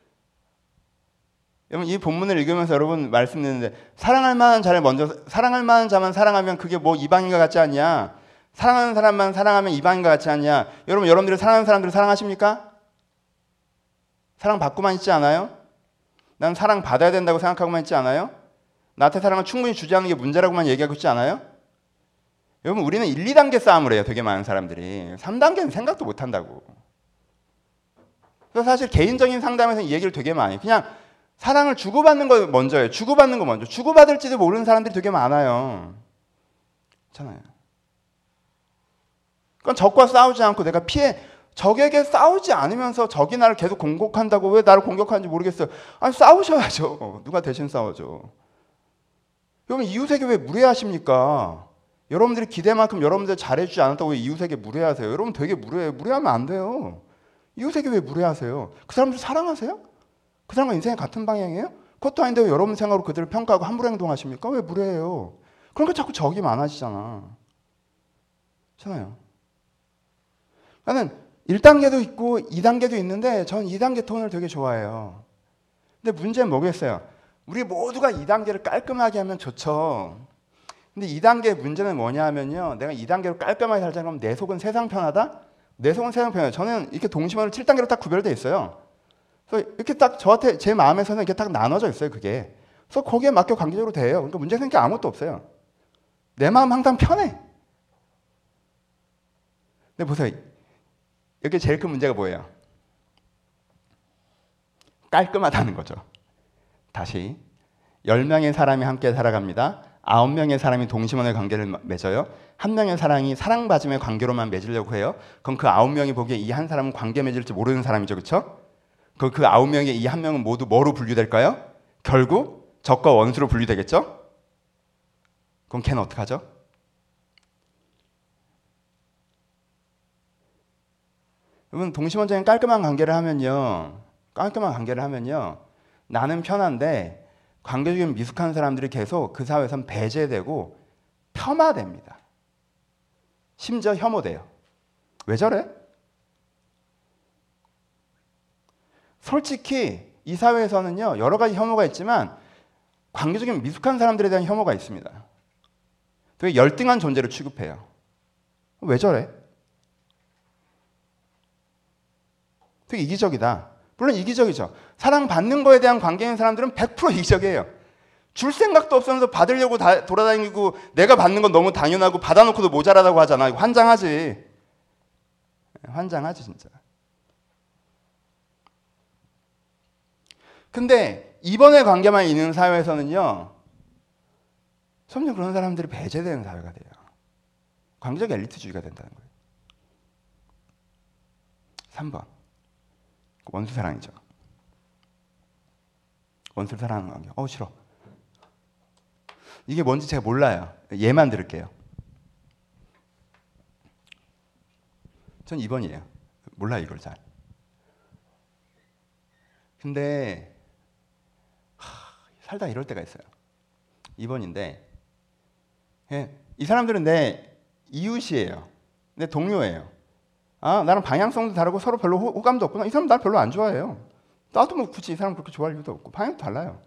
Speaker 1: 여러분 이 본문을 읽으면서 여러분 말씀드리는데 사랑할 만한 자를 먼저 사랑할 만한 자만 사랑하면 그게 뭐 이방인과 같지 않냐? 사랑하는 사람만 사랑하면 이방인과 같지 않냐? 여러분 여러분들이 사랑하는 사람들을 사랑하십니까? 사랑 받고만 있지 않아요? 난 사랑 받아야 된다고 생각하고만 있지 않아요? 나한테 사랑을 충분히 주지 않는 게 문제라고만 얘기하고 있지 않아요? 여러분 우리는 일, 이 단계 싸움을 해요. 되게 많은 사람들이. 삼 단계는 생각도 못 한다고. 그래서 사실 개인적인 상담에서 이 얘기를 되게 많이 그냥 사랑을 주고받는 거 먼저예요. 주고받는 거 먼저. 주고받을지도 모르는 사람들이 되게 많아요. 그렇잖아요. 그건 적과 싸우지 않고 내가 피해 적에게 싸우지 않으면서 적이 나를 계속 공격한다고 왜 나를 공격하는지 모르겠어요. 아니 싸우셔야죠. 누가 대신 싸워줘. 여러분 이웃에게 왜 무례하십니까? 여러분들이 기대만큼 여러분들 잘해주지 않았다고 왜 이웃에게 무례하세요? 여러분 되게 무례해요. 무례하면 안 돼요. 이웃에게 왜 무례하세요? 그 사람들 사랑하세요? 그 사람과 인생이 같은 방향이에요? 그것도 아닌데 왜 여러분 생각으로 그들을 평가하고 함부로 행동하십니까? 왜 무례해요? 그러니까 자꾸 적이 많아지잖아. 그렇잖아요. 나는 일 단계도 있고 이 단계도 있는데 전 이 단계 톤을 되게 좋아해요. 근데 문제는 뭐겠어요? 우리 모두가 이 단계를 깔끔하게 하면 좋죠. 근데 이 단계의 문제는 뭐냐 하면요. 내가 이 단계로 깔끔하게 살자 그러면 내 속은 세상 편하다? 내 속은 세상 편하다. 저는 이렇게 동심원을 칠 단계로 딱 구별되어 있어요. 그래서 이렇게 딱 저한테 제 마음에서는 이렇게 딱 나눠져 있어요. 그게. 그래서 거기에 맞게 관계적으로 돼요. 그러니까 문제 생길 게 아무것도 없어요. 내 마음 항상 편해. 근데 보세요. 여기 제일 큰 문제가 뭐예요? 깔끔하다는 거죠. 다시 열 명의 사람이 함께 살아갑니다. 아홉 명의 사람이 동심원의 관계를 맺어요. 한 명의 사람이 사랑받음의 관계로만 맺으려고 해요. 그럼 그 아홉 명이 보기에 이 한 사람은 관계 맺을지 모르는 사람이죠. 그렇죠? 그, 그 아홉 명의 이 한 명은 모두 뭐로 분류될까요? 결국 적과 원수로 분류되겠죠? 그럼 걔는 어떡하죠? 여러분 동심원적인 깔끔한 관계를 하면요. 깔끔한 관계를 하면요. 나는 편한데 관계적인 미숙한 사람들이 계속 그 사회에선 배제되고 폄하됩니다. 심지어 혐오돼요. 왜 저래? 솔직히 이 사회에서는요. 여러 가지 혐오가 있지만 관계적인 미숙한 사람들에 대한 혐오가 있습니다. 되게 열등한 존재로 취급해요. 왜 저래? 되게 이기적이다. 물론 이기적이죠. 사랑받는 거에 대한 관계인 사람들은 백 퍼센트 이기적이에요. 줄 생각도 없으면서 받으려고 다 돌아다니고 내가 받는 건 너무 당연하고 받아놓고도 모자라다고 하잖아. 환장하지. 환장하지 진짜. 근데 이번의 관계만 있는 사회에서는요. 점점 그런 사람들이 배제되는 사회가 돼요. 관계적 엘리트주의가 된다는 거예요. 삼 번. 원수 사랑이죠. 원수를 사랑하는 관계. 어우 싫어. 이게 뭔지 제가 몰라요. 얘만 들을게요. 전 이 번이에요. 몰라요 이걸 잘. 근데 하, 살다 이럴 때가 있어요. 이 번인데 예, 이 사람들은 내 이웃이에요. 내 동료예요. 아, 나랑 방향성도 다르고 서로 별로 호, 호감도 없구나. 이 사람 날 별로 안 좋아해요. 나도 뭐 굳이 이 사람 그렇게 좋아할 이유도 없고 방향도 달라요.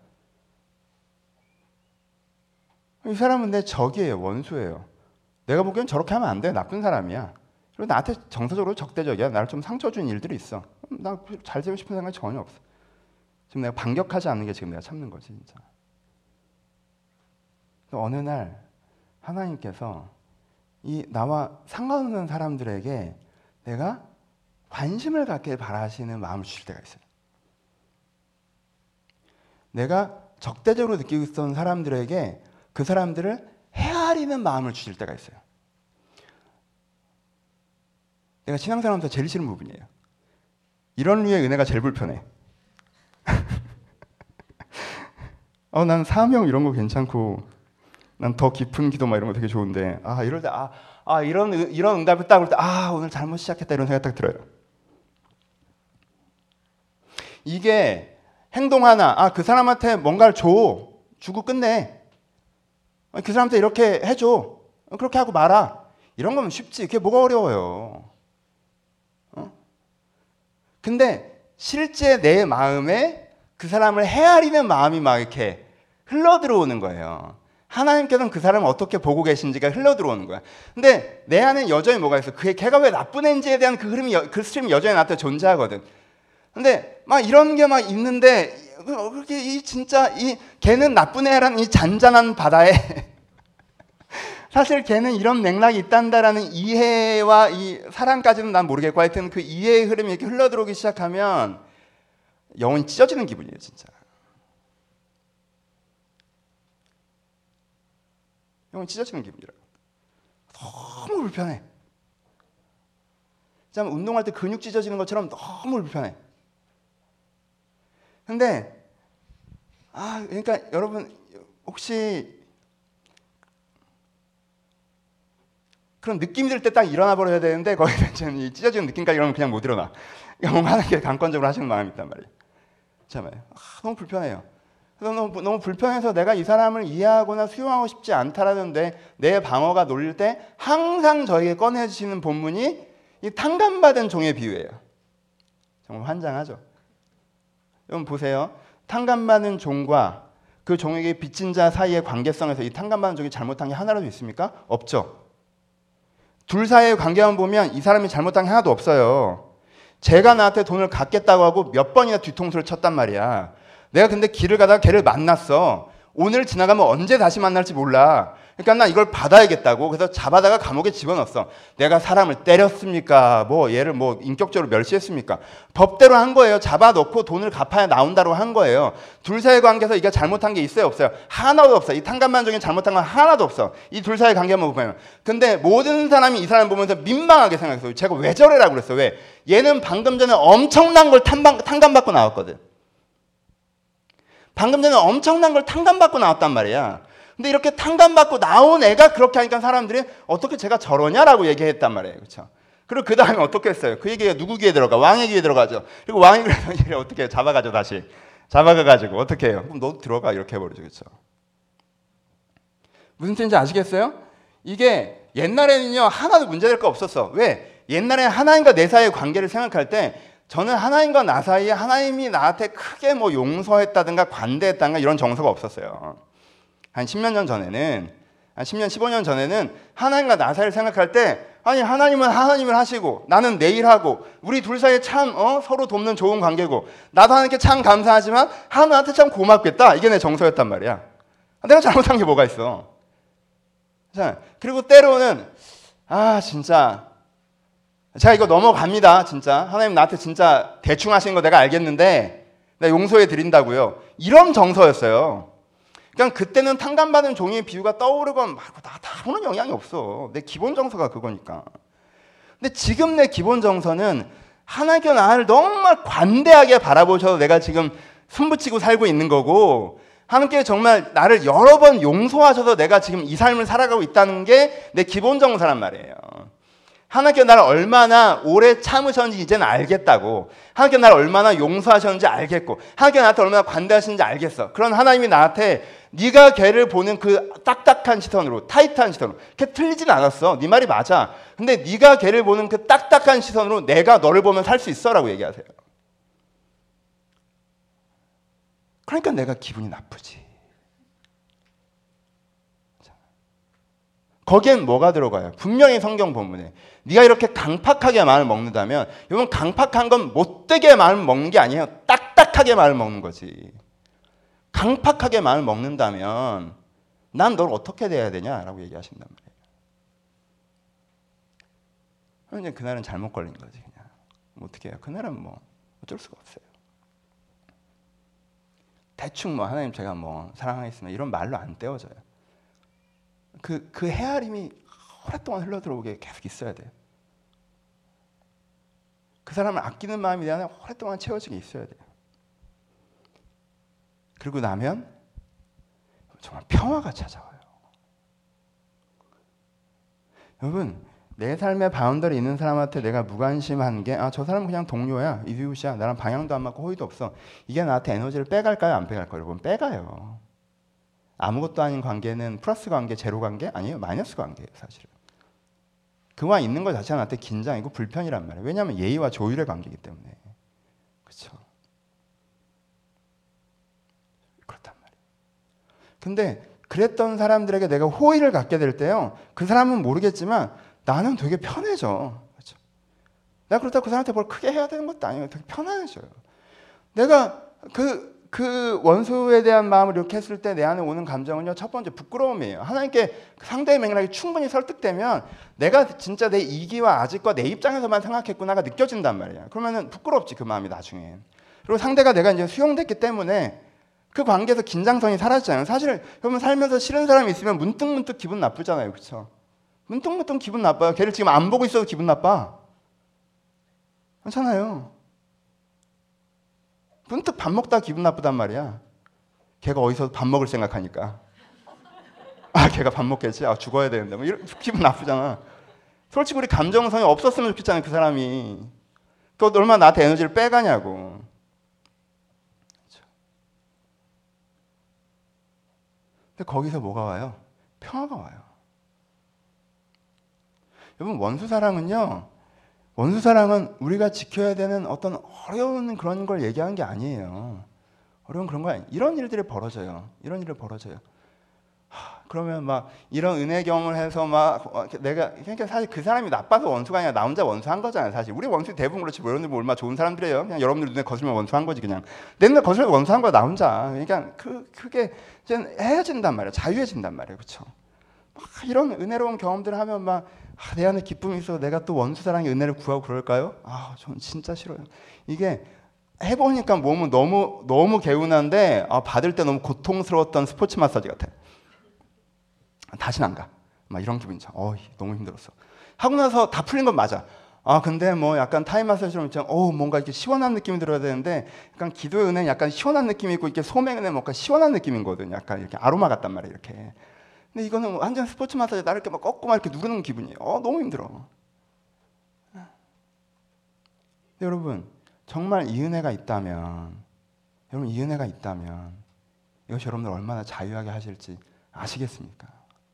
Speaker 1: 이 사람은 내 적이에요. 원수예요. 내가 보기엔 저렇게 하면 안 돼. 나쁜 사람이야. 그리고 나한테 정서적으로 적대적이야. 나를 좀 상처 준 일들이 있어. 나 잘 되고 싶은 생각이 전혀 없어. 지금 내가 반격하지 않는 게 지금 내가 참는 거지 진짜. 어느 날 하나님께서 이 나와 상관없는 사람들에게 내가 관심을 갖길 바라시는 마음을 주실 때가 있어요. 내가 적대적으로 느끼고 있었던 사람들에게 그 사람들을 헤아리는 마음을 주실 때가 있어요. 내가 신앙생활하면서 제일 싫은 부분이에요. 이런 류의 은혜가 제일 불편해. 어, 난 사명 이런 거 괜찮고 난 더 깊은 기도 막 이런 거 되게 좋은데 아 이럴 때 아, 아 이런 이런 응답을 딱 올 때 아 오늘 잘못 시작했다 이런 생각 딱 들어요. 이게 행동 하나 아 그 사람한테 뭔가를 줘 주고 끝내 그 사람한테 이렇게 해줘 그렇게 하고 말아 이런 거면 쉽지 그게 뭐가 어려워요. 어? 근데 실제 내 마음에 그 사람을 헤아리는 마음이 막 이렇게 흘러 들어오는 거예요. 하나님께서는 그 사람을 어떻게 보고 계신지가 흘러 들어오는 거야. 근데 내 안에 여전히 뭐가 있어? 그게 걔가 왜 나쁜 애인지에 대한 그 흐름이 그 스트림이 여전히 나한테 존재하거든. 근데 막 이런 게 막 있는데 그렇게 이 진짜 이 걔는 나쁜 애라는 이 잔잔한 바다에 사실 걔는 이런 맥락이 있단다라는 이해와 이 사랑까지는 난 모르겠고 하여튼 그 이해의 흐름이 이렇게 흘러 들어오기 시작하면 영혼이 찢어지는 기분이에요, 진짜. 영혼이 찢어지는 기분이라고. 너무 불편해. 참 운동할 때 근육 찢어지는 것처럼 너무 불편해. 근데 아 그러니까 여러분 혹시 그런 느낌이 들 때 딱 일어나 버려야 되는데 거기서 찢어지는 느낌까지 이러면 그냥 못 일어나. 그러니까 뭔가 하는 게 강권적으로 하시는 마음이 있단 말이에요. 참아요. 아, 너무 불편해요. 그래서 너무, 너무 불편해서 내가 이 사람을 이해하거나 수용하고 싶지 않다라는데 내 방어가 놀릴 때 항상 저에게 꺼내주시는 본문이 이 탕감받은 종의 비유예요. 정말 환장하죠. 여러분 보세요. 탕감받은 종과 그 종에게 빚진 자 사이의 관계성에서 이 탕감받은 종이 잘못한 게 하나라도 있습니까? 없죠. 둘 사이의 관계만 보면 이 사람이 잘못한 게 하나도 없어요. 제가 나한테 돈을 갚겠다고 하고 몇 번이나 뒤통수를 쳤단 말이야. 내가 근데 길을 가다가 걔를 만났어. 오늘 지나가면 언제 다시 만날지 몰라. 그러니까 나 이걸 받아야겠다고. 그래서 잡아다가 감옥에 집어넣었어. 내가 사람을 때렸습니까? 뭐 얘를 뭐 인격적으로 멸시했습니까? 법대로 한 거예요. 잡아놓고 돈을 갚아야 나온다고 한 거예요. 둘 사이의 관계에서 이게 잘못한 게 있어요, 없어요? 하나도 없어. 이 탕감만 중에 잘못한 건 하나도 없어. 이 둘 사이의 관계만 보면. 근데 모든 사람이 이 사람을 보면서 민망하게 생각했어요. 제가 왜 저래라고 그랬어? 왜? 얘는 방금 전에 엄청난 걸 탕감, 탕감받고 나왔거든. 방금 전에 엄청난 걸 탕감받고 나왔단 말이야. 근데 이렇게 탕감받고 나온 애가 그렇게 하니까 사람들이 어떻게 제가 저러냐라고 얘기했단 말이에요. 그렇죠? 그리고 그 다음에 어떻게 했어요? 그 얘기가 누구 귀에 들어가? 왕의 귀에 들어가죠. 그리고 왕이 그래서 얘를 어떻게 해요? 잡아가죠, 다시. 잡아가가지고 어떻게 해요? 그럼 너도 들어가 이렇게 해버리죠. 그렇죠? 무슨 뜻인지 아시겠어요? 이게 옛날에는요 하나도 문제될 거 없었어. 왜? 옛날에 하나님과 내 사이의 관계를 생각할 때 저는 하나님과 나 사이에 하나님이 나한테 크게 뭐 용서했다든가 관대했다든가 이런 정서가 없었어요. 한 십 년 전에는 한 십 년, 십오 년 전에는 하나님과 나 사이를 생각할 때 아니 하나님은 하나님을 하시고 나는 내 일하고 우리 둘 사이에 참 어, 서로 돕는 좋은 관계고 나도 하나님께 참 감사하지만 하나님한테 참 고맙겠다. 이게 내 정서였단 말이야. 내가 잘못한 게 뭐가 있어. 자, 그리고 때로는 아 진짜 제가 이거 넘어갑니다. 진짜 하나님 나한테 진짜 대충 하신 거 내가 알겠는데 내가 용서해 드린다고요. 이런 정서였어요. 그러니까 그때는 탕감받은 종의 비유가 떠오르건 말고 나 다루는 영향이 없어. 내 기본 정서가 그거니까. 근데 지금 내 기본 정서는 하나님께 나를 정말 관대하게 바라보셔서 내가 지금 숨붙이고 살고 있는 거고 하나님께 정말 나를 여러 번 용서하셔서 내가 지금 이 삶을 살아가고 있다는 게 내 기본 정서란 말이에요. 하나님께 나를 얼마나 오래 참으셨는지 이제는 알겠다고. 하나님께 나를 얼마나 용서하셨는지 알겠고 하나님께 나한테 얼마나 관대하시는지 알겠어. 그런 하나님이 나한테 네가 걔를 보는 그 딱딱한 시선으로 타이트한 시선으로 걔 틀리진 않았어. 네 말이 맞아. 근데 네가 걔를 보는 그 딱딱한 시선으로 내가 너를 보면 살 수 있어 라고 얘기하세요. 그러니까 내가 기분이 나쁘지. 거기엔 뭐가 들어가요? 분명히 성경 본문에 네가 이렇게 강팍하게 마음을 먹는다면 여러분 강팍한 건 못되게 마음을 먹는 게 아니에요. 딱딱하게 마음을 먹는 거지. 강팍하게 마음을 먹는다면 난 널 어떻게 대해야 되냐라고 얘기하신단 말이에요. 그럼 그날은 잘못 걸린 거지 그냥. 뭐 어떻게 해요? 그날은 뭐 어쩔 수가 없어요. 대충 뭐 하나님 제가 뭐 사랑하겠습니다 이런 말로 안 떼어져요. 그, 그 헤아림이 오랫동안 흘러들어오게 계속 있어야 돼요. 그 사람을 아끼는 마음이 내 안에 오랫동안 채워지게 있어야 돼요. 그리고 나면 정말 평화가 찾아와요. 여러분 내 삶의 바운더리 있는 사람한테 내가 무관심한 게 아, 저 사람은 그냥 동료야. 이웃이야. 나랑 방향도 안 맞고 호의도 없어. 이게 나한테 에너지를 빼갈까요? 안 빼갈까요? 여러분 빼가요. 아무것도 아닌 관계는 플러스 관계, 제로 관계? 아니에요. 마이너스 관계예요. 사실은. 그와 있는 것 자체가 나한테 긴장이고 불편이란 말이에요. 왜냐하면 예의와 조율의 관계이기 때문에. 그렇죠. 그렇단 말이에요. 근데 그랬던 사람들에게 내가 호의를 갖게 될 때요. 그 사람은 모르겠지만 나는 되게 편해져. 그렇죠? 내가 그렇다고 그 사람한테 뭘 크게 해야 되는 것도 아니에요. 되게 편안해져요. 내가 그 그 원수에 대한 마음을 이렇게 했을 때 내 안에 오는 감정은요. 첫 번째 부끄러움이에요. 하나님께 상대의 맥락이 충분히 설득되면 내가 진짜 내 이기와 아직과 내 입장에서만 생각했구나가 느껴진단 말이에요. 그러면은 부끄럽지 그 마음이 나중에. 그리고 상대가 내가 이제 수용됐기 때문에 그 관계에서 긴장성이 사라지잖아요. 사실 여러분 살면서 싫은 사람이 있으면 문득문득 기분 나쁘잖아요. 그렇죠? 문득문득 기분 나빠요. 걔를 지금 안 보고 있어도 기분 나빠. 그렇잖아요. 문득 밥 먹다 기분 나쁘단 말이야. 걔가 어디서 밥 먹을 생각하니까. 아, 걔가 밥 먹겠지? 아, 죽어야 되는데. 뭐 이런 기분 나쁘잖아. 솔직히 우리 감정성이 없었으면 좋겠잖아요, 그 사람이. 그것도 얼마나 나한테 에너지를 빼가냐고. 그렇죠. 근데 거기서 뭐가 와요? 평화가 와요. 여러분, 원수사랑은요, 원수사랑은 우리가 지켜야 되는 어떤 어려운 그런 걸 얘기하는 게 아니에요. 어려운 그런 거 아니에요. 이런 일들이 벌어져요. 이런 일이 벌어져요. 하, 그러면 막 이런 은혜경을 해서 막 내가 그러니까 사실 그 사람이 나빠서 원수가 아니라 나 혼자 원수한 거잖아요. 사실 우리 원수 대부분 그렇지. 여러분들 얼마나 좋은 사람들이에요. 그냥 여러분들 눈에 거슬면 원수한 거지 그냥. 내 눈에 거슬면 원수한 거야 나 혼자. 그러니까 그 그게 이제 헤어진단 말이에요. 자유해진단 말이에요. 그렇죠? 막 이런 은혜로운 경험들을 하면 막 아, 내 안에 기쁨이 있어. 내가 또 원수 사랑의 은혜를 구하고 그럴까요? 아, 전 진짜 싫어요. 이게 해보니까 몸은 너무 너무 개운한데 아, 받을 때 너무 고통스러웠던 스포츠 마사지 같아. 다시는 안 가. 막 이런 기분이죠. 어, 너무 힘들었어. 하고 나서 다 풀린 건 맞아. 아, 근데 뭐 약간 타임 마사지처럼 있잖아. 어, 뭔가 이렇게 시원한 느낌이 들어야 되는데 약간 기도의 은혜는 약간 시원한 느낌이 있고 이렇게 소명의 은혜는 뭔가 시원한 느낌이거든. 약간 이렇게 아로마 같단 말이야, 이렇게. 근데 이거는 완전 스포츠 마사지 나를 이렇게 막 꺾고 막 이렇게 누르는 기분이에요. 어, 너무 힘들어. 근데 여러분, 정말 이 은혜가 있다면, 여러분 이 은혜가 있다면 이것이 여러분들 얼마나 자유하게 하실지 아시겠습니까?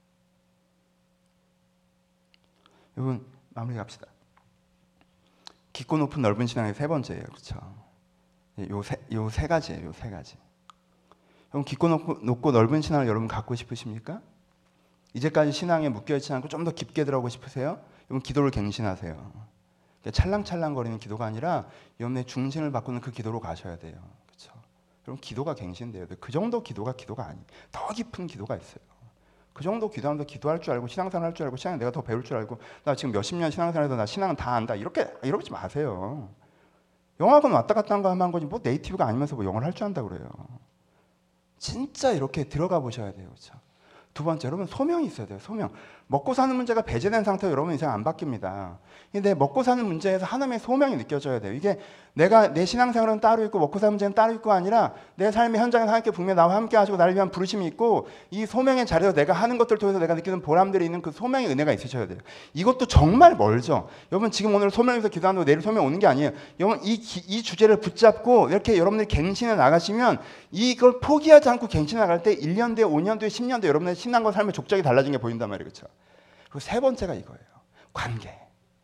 Speaker 1: 여러분 마무리 갑시다. 깊고 높은 넓은 신앙의 세 번째예요, 그렇죠? 요세 요 세 가지예요, 요 세 가지. 여러분 깊고 높고, 높고 넓은 신앙을 여러분 갖고 싶으십니까? 이제까지 신앙에 묶여있지 않고 좀 더 깊게 들어가고 싶으세요? 여러분 기도를 갱신하세요. 찰랑찰랑거리는 기도가 아니라 여러분의 중심을 바꾸는 그 기도로 가셔야 돼요, 그렇죠? 여러분 기도가 갱신돼야 돼요. 그 정도 기도가 기도가 아니, 더 깊은 기도가 있어요. 그 정도 기도하면 더 기도할 줄 알고 신앙생활 할 줄 알고 신앙 내가 더 배울 줄 알고 나 지금 몇십 년 신앙생활해서 나 신앙은 다 안다 이렇게 이러지 마세요. 영어학원 왔다 갔다 한 거 한 거지 뭐 네이티브가 아니면서 뭐 영어를 할 줄 안다고 그래요. 진짜 이렇게 들어가 보셔야 돼요, 그렇죠? 두 번째, 여러분 소명이 있어야 돼요. 소명. 먹고 사는 문제가 배제된 상태로 여러분 인생 안 바뀝니다. 근데 먹고 사는 문제에서 하나님의 소명이 느껴져야 돼요. 이게 내가 내 신앙생활은 따로 있고 먹고 사는 문제는 따로 있고 아니라 내 삶의 현장에서 하나님께 분명히 나와 함께 하시고 나를 위한 부르심이 있고 이 소명의 자리에서 내가 하는 것들을 통해서 내가 느끼는 보람들이 있는 그 소명의 은혜가 있으셔야 돼요. 이것도 정말 멀죠. 여러분 지금 오늘 소명에서 기도하는 내일 소명 오는 게 아니에요. 여러분 이, 이 주제를 붙잡고 이렇게 여러분들이 갱신해 나가시면 이걸 포기하지 않고 갱신해 나갈 때 일 년 뒤에 오 년 뒤에 십 년 뒤에 여러분의 신앙과 삶의 족적이 달라진 게 보인단 말이에요. 그렇죠? 그리고 세 번째가 이거예요. 관계.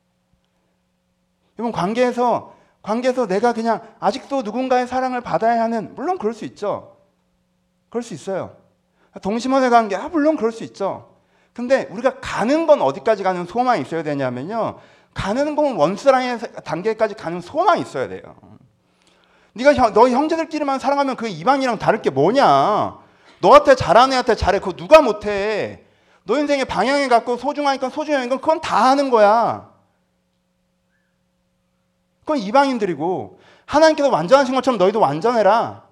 Speaker 1: 여러분 관계에서 관계에서 내가 그냥 아직도 누군가의 사랑을 받아야 하는 물론 그럴 수 있죠. 그럴 수 있어요. 동심원의 관계 아 물론 그럴 수 있죠. 근데 우리가 가는 건 어디까지 가는 소망이 있어야 되냐면요. 가는 건 원수랑의 단계까지 가는 소망이 있어야 돼요. 네가 너 형제들끼리만 사랑하면 그 이방이랑 다를 게 뭐냐. 너한테 잘하는 애한테 잘해. 그거 누가 못해. 너 인생의 방향이 갖고 소중하니까 소중한 건 그건 다 하는 거야. 그건 이방인들이고 하나님께서 완전하신 것처럼 너희도 완전해라.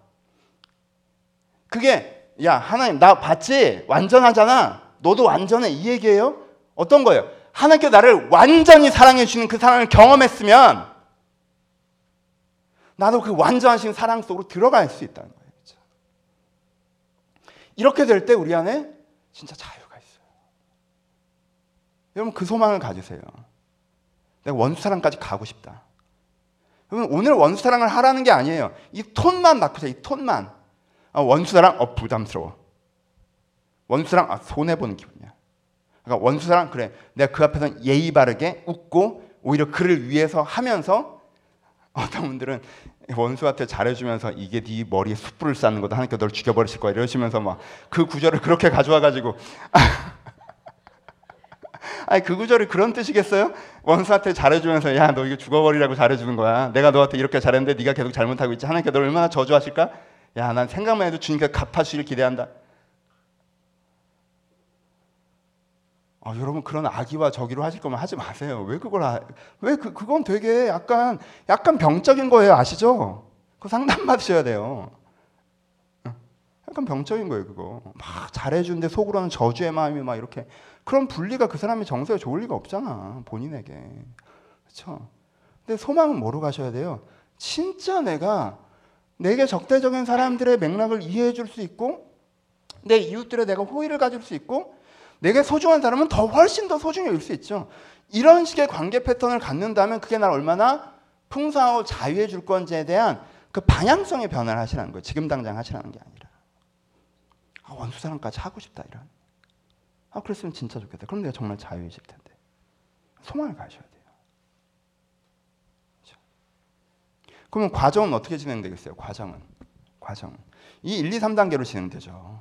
Speaker 1: 그게 야 하나님 나 봤지? 완전하잖아. 너도 완전해. 이 얘기예요? 어떤 거예요? 하나님께서 나를 완전히 사랑해 주시는 그 사랑을 경험했으면 나도 그 완전하신 사랑 속으로 들어갈 수 있다는 거예요. 그렇죠? 이렇게 될 때 우리 안에 진짜 자유가 있어요. 여러분 그 소망을 가지세요. 내가 원수사랑까지 가고 싶다. 여러분 오늘 원수사랑을 하라는 게 아니에요. 이 톤만 바꾸세요. 이 톤만. 아, 원수사랑 어 부담스러워. 원수사랑 아 손해보는 기분이야. 그러니까 원수사랑 그래. 내가 그 앞에서 예의 바르게 웃고 오히려 그를 위해서 하면서 어떤 분들은 원수한테 잘해주면서 이게 네 머리에 숯불을 쌓는 거다 하니까 널 죽여버리실 거야 이러시면서 막 그 구절을 그렇게 가져와가지고 아니 그 구절이 그런 뜻이겠어요? 원수한테 잘해주면서 야 너 이거 죽어버리라고 잘해주는 거야. 내가 너한테 이렇게 잘했는데 네가 계속 잘못하고 있지. 하나님께 널 얼마나 저주하실까? 야 난 생각만 해도 주님께 갚아주시길 기대한다. 아, 여러분 그런 악의와 저기로 하실 거면 하지 마세요. 왜 그걸 하, 왜 그, 그건 되게 약간 약간 병적인 거예요. 아시죠? 그거 상담 받으셔야 돼요. 약간 병적인 거예요. 그거 막 잘해주는데 속으로는 저주의 마음이 막 이렇게 그런 분리가 그 사람의 정서에 좋을 리가 없잖아. 본인에게. 그렇죠? 근데 소망은 뭐로 가셔야 돼요? 진짜 내가 내게 적대적인 사람들의 맥락을 이해해 줄 수 있고 내 이웃들에 내가 호의를 가질 수 있고 내게 소중한 사람은 더 훨씬 더 소중히 여길 수 있죠. 이런 식의 관계 패턴을 갖는다면 그게 날 얼마나 풍성하고 자유해 줄 건지에 대한 그 방향성의 변화를 하시라는 거예요. 지금 당장 하시라는 게 아니라. 아, 원수 사랑까지 하고 싶다 이런. 아, 그랬으면 진짜 좋겠다. 그럼 내가 정말 자유해질 텐데. 소망을 가셔야 돼요. 그렇죠? 그러면 과정은 어떻게 진행되겠어요? 과정은. 과정은. 이 일, 이, 삼 단계로 진행되죠.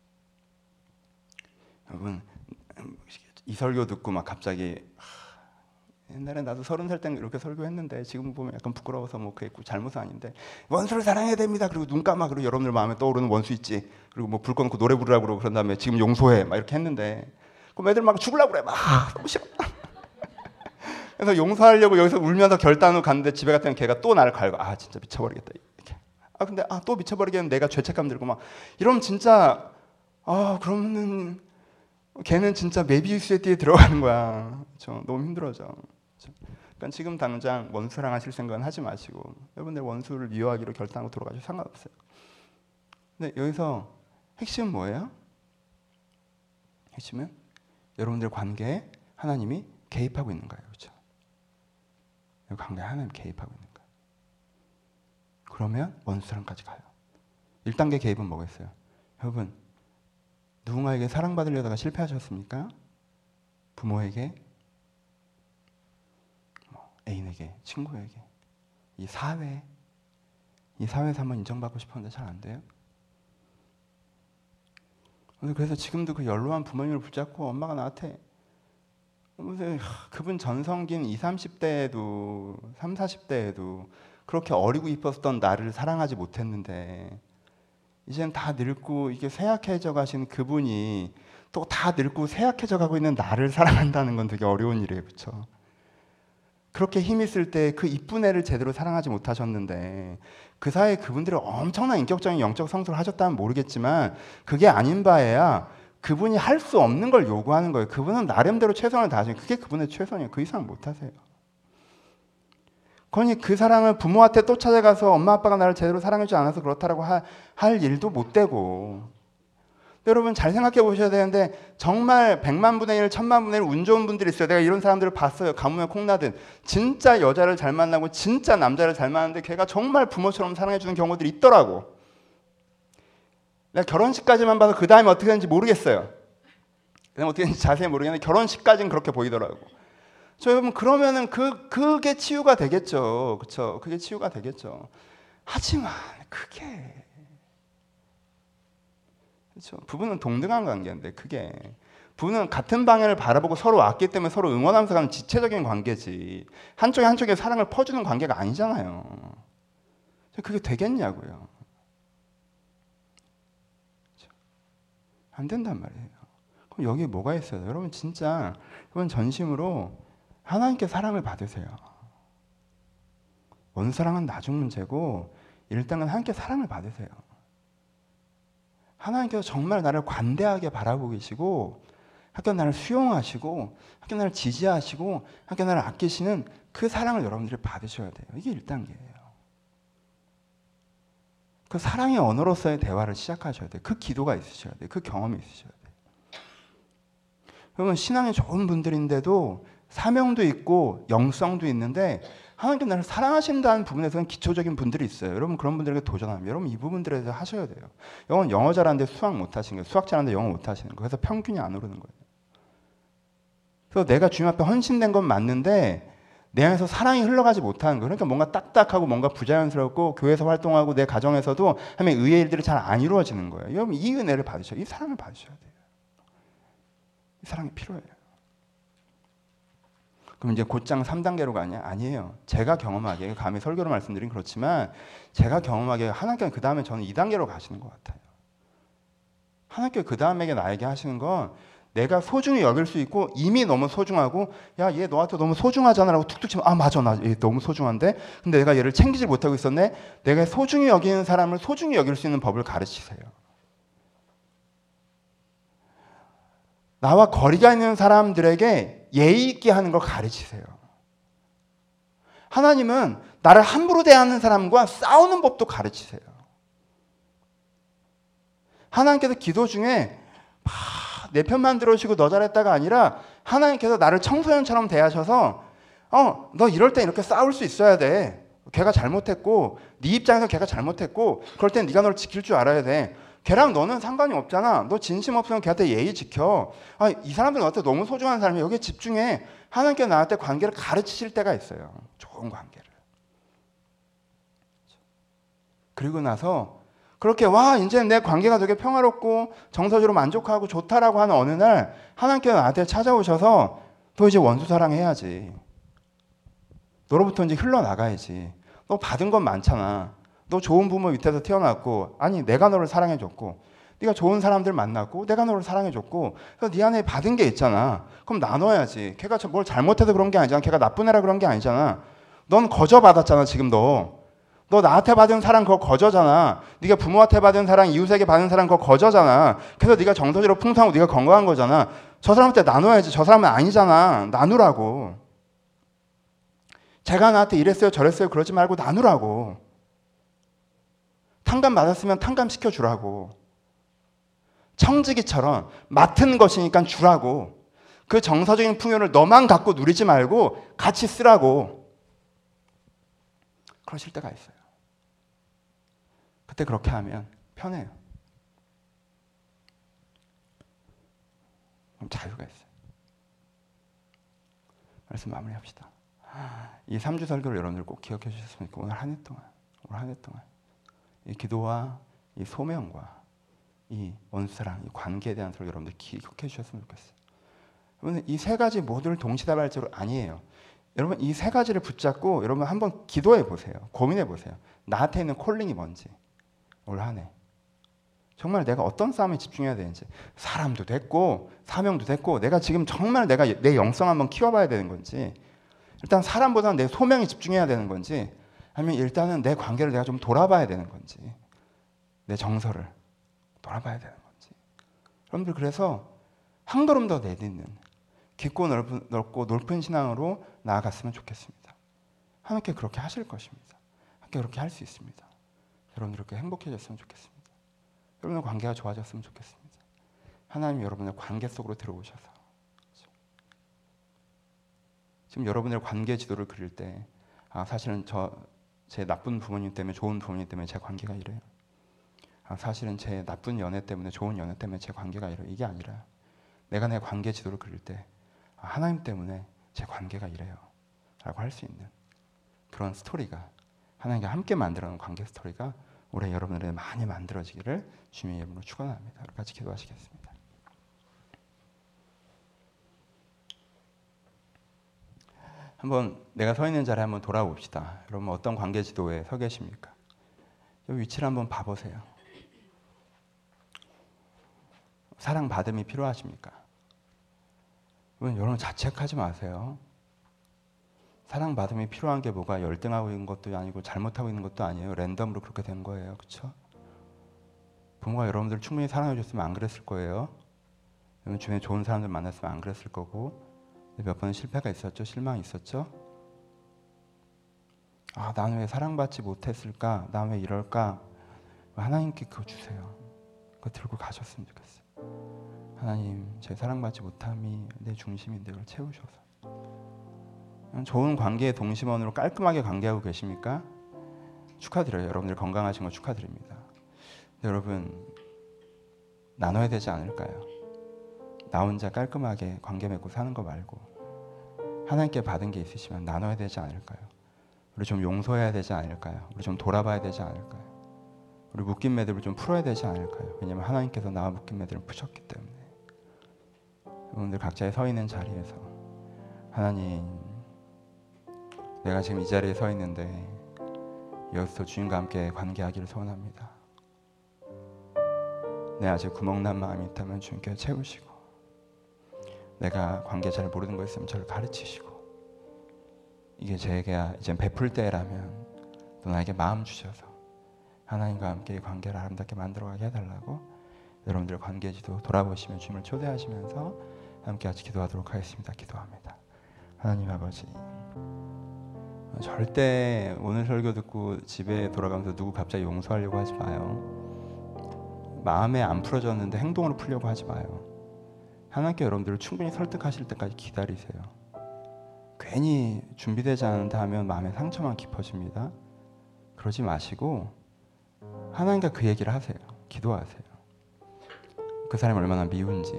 Speaker 1: 여러분, 이 설교 듣고 막 갑자기 하, 옛날에 나도 서른 살 땐 이렇게 설교했는데 지금 보면 약간 부끄러워서 뭐 그게 잘못은 아닌데 원수를 사랑해야 됩니다. 그리고 눈 감아. 그리고 여러분들 마음에 떠오르는 원수 있지. 그리고 뭐 불 꺼놓고 노래 부르라고 그러고 그런 다음에 지금 용서해. 막 이렇게 했는데 그럼 애들 막 죽으려고 그래. 막 너무 싫어. 그래서 용서하려고 여기서 울면서 결단으로 갔는데 집에 갔더니 걔가 또 나를 갈고 아 진짜 미쳐버리겠다. 이렇게. 아 근데 아 또 미쳐버리겠는 내가 죄책감 들고 막 이러면 진짜 아 그러면은 걔는 진짜 메비우스의 띠에 들어가는 거야. 그렇죠? 너무 힘들어져. 그렇죠? 그러니까 지금 당장 원수 사랑하실 생각은 하지 마시고 여러분들 원수를 미워하기로 결단하고 돌아가셔도 상관없어요. 근데 여기서 핵심은 뭐예요? 핵심은 여러분들 관계에 하나님이 개입하고 있는 거예요. 그렇죠? 관계에 하나님 개입하고 있는 거예요. 그러면 원수 사랑까지 가요. 일 단계 개입은 뭐겠어요? 여러분 누군가에게 사랑받으려다가 실패하셨습니까? 부모에게, 뭐 애인에게, 친구에게, 이 사회, 이 사회에서 한번 인정받고 싶었는데 잘 안 돼요? 그래서 지금도 그 연로한 부모님을 붙잡고 엄마가 나한테 그분 전성기는 이십, 삼십 대에도 삼십, 사십 대에도 그렇게 어리고 이뻤던 나를 사랑하지 못했는데 이제는 다 늙고 이게 쇠약해져 가신 그분이 또 다 늙고 쇠약해져 가고 있는 나를 사랑한다는 건 되게 어려운 일이에요. 그렇죠? 그렇게 힘 있을 때 그 이쁜 애를 제대로 사랑하지 못하셨는데 그 사이에 그분들이 엄청난 인격적인 영적 성숙을 하셨다면 모르겠지만 그게 아닌 바에야 그분이 할 수 없는 걸 요구하는 거예요. 그분은 나름대로 최선을 다하시는 그게 그분의 최선이에요. 그 이상 못하세요. 그러니 그 사랑을 부모한테 또 찾아가서 엄마 아빠가 나를 제대로 사랑해주지 않아서 그렇다라고 하, 할 일도 못 되고 여러분 잘 생각해 보셔야 되는데 정말 백만 분의 일, 천만 분의 일 운 좋은 분들이 있어요. 내가 이런 사람들을 봤어요. 가뭄에 콩나듯 진짜 여자를 잘 만나고 진짜 남자를 잘 만나는데 걔가 정말 부모처럼 사랑해주는 경우들이 있더라고. 내가 결혼식까지만 봐서 그 다음에 어떻게 되는지 모르겠어요. 그다음에 어떻게 되는지 자세히 모르겠는데 결혼식까지는 그렇게 보이더라고. 저 여러분 그러면은 그 그게 치유가 되겠죠, 그렇죠? 그게 치유가 되겠죠. 하지만 그게 그렇죠. 부부는 동등한 관계인데 그게 부부는 같은 방향을 바라보고 서로 왔기 때문에 서로 응원하면서 가는 지체적인 관계지 한쪽이 한쪽에 사랑을 퍼주는 관계가 아니잖아요. 그게 되겠냐고요. 그렇죠? 안 된단 말이에요. 그럼 여기에 뭐가 있어요? 여러분 진짜 이번 전심으로 하나님께 사랑을 받으세요. 원사랑은 나중 문제고 일단은 하나님께 사랑을 받으세요. 하나님께서 정말 나를 관대하게 바라보고 계시고 하나님께 나를 수용하시고 하나님께 나를 지지하시고 하나님께 나를 아끼시는 그 사랑을 여러분들이 받으셔야 돼요. 이게 일 단계예요. 그 사랑의 언어로서의 대화를 시작하셔야 돼요. 그 기도가 있으셔야 돼요. 그 경험이 있으셔야 돼요. 여러분 신앙이 좋은 분들인데도 사명도 있고 영성도 있는데 하나님께 나를 사랑하신다는 부분에서는 기초적인 분들이 있어요. 여러분 그런 분들에게 도전하면 여러분 이 부분들에 대해서 하셔야 돼요. 영어는 영어 잘하는데 수학 못하시는 거예요. 수학 잘하는데 영어 못하시는 거예요. 그래서 평균이 안 오르는 거예요. 그래서 내가 주님 앞에 헌신된 건 맞는데 내 안에서 사랑이 흘러가지 못하는 거예요. 그러니까 뭔가 딱딱하고 뭔가 부자연스럽고 교회에서 활동하고 내 가정에서도 하면 의의 일들이 잘 안 이루어지는 거예요. 여러분 이 은혜를 받으셔야 돼요. 이 사랑을 받으셔야 돼요. 이 사랑이 필요해요. 그럼 이제 곧장 삼 단계로 가냐? 아니에요. 제가 경험하기에 감히 설교로 말씀드린 그렇지만 제가 경험하기에 하나님께 그 다음에 저는 이 단계로 가시는 것 같아요. 하나님께 그 다음에 나에게 하시는 건 내가 소중히 여길 수 있고 이미 너무 소중하고 야, 얘 너한테 너무 소중하잖아 라고 툭툭 치면 아 맞아 나 얘 너무 소중한데 근데 내가 얘를 챙기지 못하고 있었네. 내가 소중히 여기는 사람을 소중히 여길 수 있는 법을 가르치세요. 나와 거리가 있는 사람들에게 예의 있게 하는 걸 가르치세요. 하나님은 나를 함부로 대하는 사람과 싸우는 법도 가르치세요. 하나님께서 기도 중에 내 편만 들어주시고 너 잘했다가 아니라 하나님께서 나를 청소년처럼 대하셔서 어, 너 이럴 땐 이렇게 싸울 수 있어야 돼. 걔가 잘못했고 네 입장에서 걔가 잘못했고 그럴 땐 네가 널 지킬 줄 알아야 돼. 걔랑 너는 상관이 없잖아. 너 진심 없으면 걔한테 예의 지켜. 아, 이 사람들 너한테 너무 소중한 사람이야. 여기에 집중해. 하나님께서 나한테 관계를 가르치실 때가 있어요. 좋은 관계를. 그리고 나서 그렇게 와 이제 내 관계가 되게 평화롭고 정서적으로 만족하고 좋다라고 하는 어느 날 하나님께서 나한테 찾아오셔서 너 이제 원수 사랑해야지. 너로부터 이제 흘러나가야지. 너 받은 건 많잖아. 너 좋은 부모 밑에서 태어났고 아니 내가 너를 사랑해줬고 네가 좋은 사람들 만났고 내가 너를 사랑해줬고 그래서 네 안에 받은 게 있잖아. 그럼 나눠야지. 걔가 뭘 잘못해서 그런 게 아니잖아. 걔가 나쁜 애라 그런 게 아니잖아. 넌 거저 받았잖아 지금 너. 너 나한테 받은 사랑 그거 거저잖아. 네가 부모한테 받은 사랑, 이웃에게 받은 사랑 그거 거저잖아. 그래서 네가 정서적으로 풍성하고 네가 건강한 거잖아. 저 사람한테 나눠야지. 저 사람은 아니잖아. 나누라고. 제가 나한테 이랬어요 저랬어요 그러지 말고 나누라고. 탕감 받았으면 탕감 시켜주라고. 청지기처럼 맡은 것이니까 주라고. 그 정서적인 풍요를 너만 갖고 누리지 말고 같이 쓰라고. 그러실 때가 있어요. 그때 그렇게 하면 편해요. 그럼 자유가 있어요. 그래서 마무리합시다. 이 삼 주 설교를 여러분들 꼭 기억해 주셨으면 좋겠고 오늘 한 해 동안 오늘 한 해 동안 이 기도와 이 소명과 이 원수사랑, 이 관계에 대한 설교 여러분들 기억해 주셨으면 좋겠어요. 여러분 이 세 가지 모두를 동시다발적으로 아니에요. 여러분 이 세 가지를 붙잡고 여러분 한번 기도해 보세요. 고민해 보세요. 나한테 있는 콜링이 뭔지. 올 한 해 정말 내가 어떤 싸움에 집중해야 되는지. 사람도 됐고 사명도 됐고 내가 지금 정말 내가 내 영성 한번 키워봐야 되는 건지, 일단 사람보다는 내 소명에 집중해야 되는 건지, 아니면 일단은 내 관계를 내가 좀 돌아봐야 되는 건지, 내 정서를 돌아봐야 되는 건지. 여러분들 그래서 한 걸음 더 내딛는 깊고 넓은, 넓고 높은 신앙으로 나아갔으면 좋겠습니다. 하나님께 그렇게 하실 것입니다. 하나님께 그렇게 할 수 있습니다. 여러분들 이렇게 행복해졌으면 좋겠습니다. 여러분의 관계가 좋아졌으면 좋겠습니다. 하나님이 여러분의 관계 속으로 들어오셔서 지금 여러분의 관계 지도를 그릴 때 아, 사실은 저 제 나쁜 부모님 때문에 좋은 부모님 때문에 제 관계가 이래요. 아, 사실은 제 나쁜 연애 때문에 좋은 연애 때문에 제 관계가 이래요. 이게 아니라 내가 내 관계 지도를 그릴 때 아, 하나님 때문에 제 관계가 이래요 라고 할 수 있는 그런 스토리가, 하나님과 함께 만들어놓은 관계 스토리가 올해 여러분들에게 많이 만들어지기를 주님의 이름으로 축원합니다. 같이 기도하시겠습니다. 한번 내가 서 있는 자리에 한번 돌아봅시다. 여러분 어떤 관계 지도에 서 계십니까? 여기 위치를 한번 봐보세요. 사랑받음이 필요하십니까? 여러분 자책하지 마세요. 사랑받음이 필요한 게 뭐가 열등하고 있는 것도 아니고 잘못하고 있는 것도 아니에요. 랜덤으로 그렇게 된 거예요. 그렇죠? 부모가 여러분들 충분히 사랑해 줬으면 안 그랬을 거예요. 여러분 주변에 좋은 사람들 만났으면 안 그랬을 거고, 몇 번의 실패가 있었죠. 실망이 있었죠. 아, 나는 왜 사랑받지 못했을까? 난 왜 이럴까? 하나님께 그거 주세요. 그거 들고 가셨으면 좋겠어요. 하나님, 제 사랑받지 못함이 내 중심인데 그걸 채우셔서. 좋은 관계의 동심원으로 깔끔하게 관계하고 계십니까? 축하드려요. 여러분들 건강하신 거 축하드립니다. 여러분 나눠야 되지 않을까요? 나 혼자 깔끔하게 관계 맺고 사는 거 말고 하나님께 받은 게 있으시면 나눠야 되지 않을까요? 우리 좀 용서해야 되지 않을까요? 우리 좀 돌아봐야 되지 않을까요? 우리 묶인 매듭을 좀 풀어야 되지 않을까요? 왜냐하면 하나님께서 나와 묶인 매듭을 푸셨기 때문에. 여러분들 각자의 서 있는 자리에서 하나님, 내가 지금 이 자리에 서 있는데 여기서 주님과 함께 관계하기를 소원합니다. 내 아직 구멍난 마음이 있다면 주님께 채우시고, 내가 관계 잘 모르는 거 있으면 저를 가르치시고, 이게 제가 이제 베풀 때라면 또 나에게 마음 주셔서 하나님과 함께 이 관계를 아름답게 만들어가게 해달라고 여러분들 관계지도 돌아보시면 주님을 초대하시면서 함께 같이 기도하도록 하겠습니다. 기도합니다. 하나님 아버지, 절대 오늘 설교 듣고 집에 돌아가면서 누구 갑자기 용서하려고 하지 마요. 마음에 안 풀어졌는데 행동으로 풀려고 하지 마요. 하나님께 여러분들을 충분히 설득하실 때까지 기다리세요. 괜히 준비되지 않은다 하면 마음의 상처만 깊어집니다. 그러지 마시고 하나님과 그 얘기를 하세요. 기도하세요. 그 사람이 얼마나 미운지,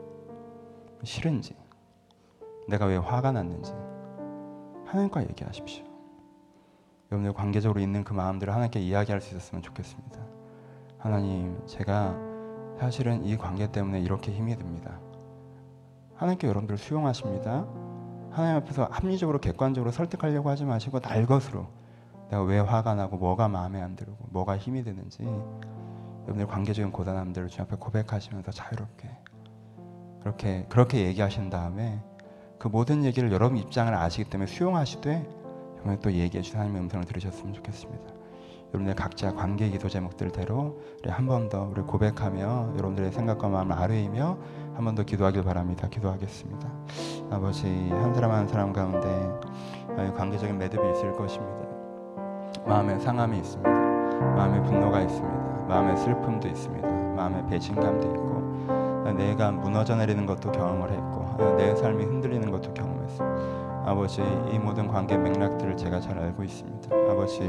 Speaker 1: 싫은지, 내가 왜 화가 났는지 하나님과 얘기하십시오. 여러분들 관계적으로 있는 그 마음들을 하나님께 이야기할 수 있었으면 좋겠습니다. 하나님, 제가 사실은 이 관계 때문에 이렇게 힘이 듭니다. 하나님께 여러분들을 수용하십니다. 하나님 앞에서 합리적으로 객관적으로 설득하려고 하지 마시고 날 것으로 내가 왜 화가 나고 뭐가 마음에 안 들고 뭐가 힘이 드는지 여러분들 관계적인 고단함들을 주님 앞에 고백하시면서 자유롭게 그렇게 그렇게 얘기하신 다음에 그 모든 얘기를 여러분 입장을 아시기 때문에 수용하시되 여러분이 또 얘기해 주신 하나님의 음성을 들으셨으면 좋겠습니다. 여러분들 각자 관계 기도 제목들대로 우리 한 번 더 우리 고백하며 여러분들의 생각과 마음을 아뢰이며 한 번 더 기도하길 바랍니다. 기도하겠습니다. 아버지, 한 사람 한 사람 가운데 관계적인 매듭이 있을 것입니다. 마음에 상함이 있습니다. 마음에 분노가 있습니다. 마음에 슬픔도 있습니다. 마음에 배신감도 있고 내가 무너져 내리는 것도 경험을 했고 내 삶이 흔들리는 것도 경험했습니다. 아버지, 이 모든 관계 맥락들을 제가 잘 알고 있습니다. 아버지,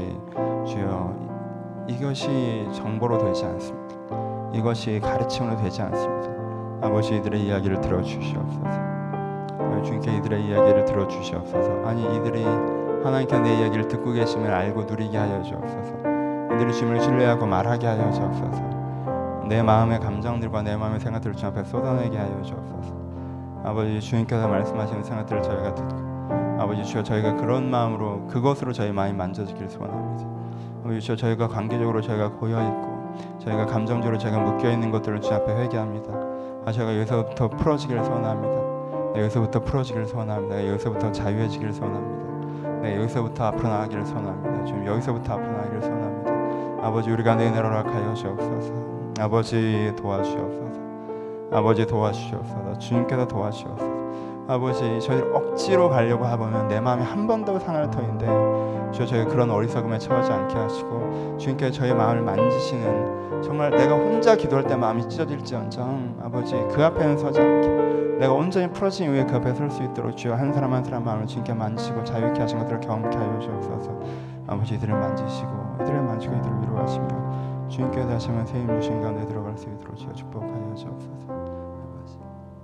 Speaker 1: 주여, 이것이 정보로 되지 않습니다. 이것이 가르침으로 되지 않습니다. 아버지, 이들의 이야기를 들어주시옵소서. 주님께 이들의 이야기를 들어주시옵소서. 아니, 이들이 하나님께 내 이야기를 듣고 계심을 알고 누리게 하여 주옵소서. 이들이 주님을 신뢰하고 말하게 하여 주옵소서. 내 마음의 감정들과 내 마음의 생각들을 주님 앞에 쏟아내게 하여 주옵소서. 아버지, 주님께서 말씀하시는 생각들을 저희가 듣고 아버지 주여, 저희가 그런 마음으로 그것으로 저희 마음이 만져지기를 소원합니다. 아버지 주여, 저희가 관계적으로 저희가 고여있고 저희가 감정적으로 저희가 묶여있는 것들을 주님 앞에 회개합니다. 아, 저희가 여기서부터 풀어지기를 소원합니다. 네, 여기서부터 풀어지기를 소원합니다. 네, 여기서부터 자유해지기를 소원합니다. 네, 여기서부터 앞으로 나가기를 소원합니다. 주님, 여기서부터 앞으로 나가기를 소원합니다. 아버지, 우리가 내 은혜로 허락하여 주옵소서. 아버지, 도와주시옵소서. 아버지, 도와주시옵소서. 주님께서 도와주시옵소서. 아버지, 저희를 억지로 가려고 하보면 내 마음이 한 번 더 상할 터인데 주여, 저희 그런 어리석음에 처하지 않게 하시고 주님께서 저희 마음을 만지시는, 정말 내가 혼자 기도할 때 마음이 찢어질지언정 아버지, 그 앞에는 서지 않게 내가 온전히 풀어진 이후에 그 앞에 설 수 있도록 주여, 한 사람 한 사람 마음을 주님께 만지시고 자유케 하신 것들을 경험케 하여 주옵소서. 아버지, 이들을 만지시고 이들을 만지고 이들을 위로하시며 주님께서 다시 한번 새 힘 주신 가운데 들어갈 수 있도록 주여 축복하여 주옵소서. 아버지,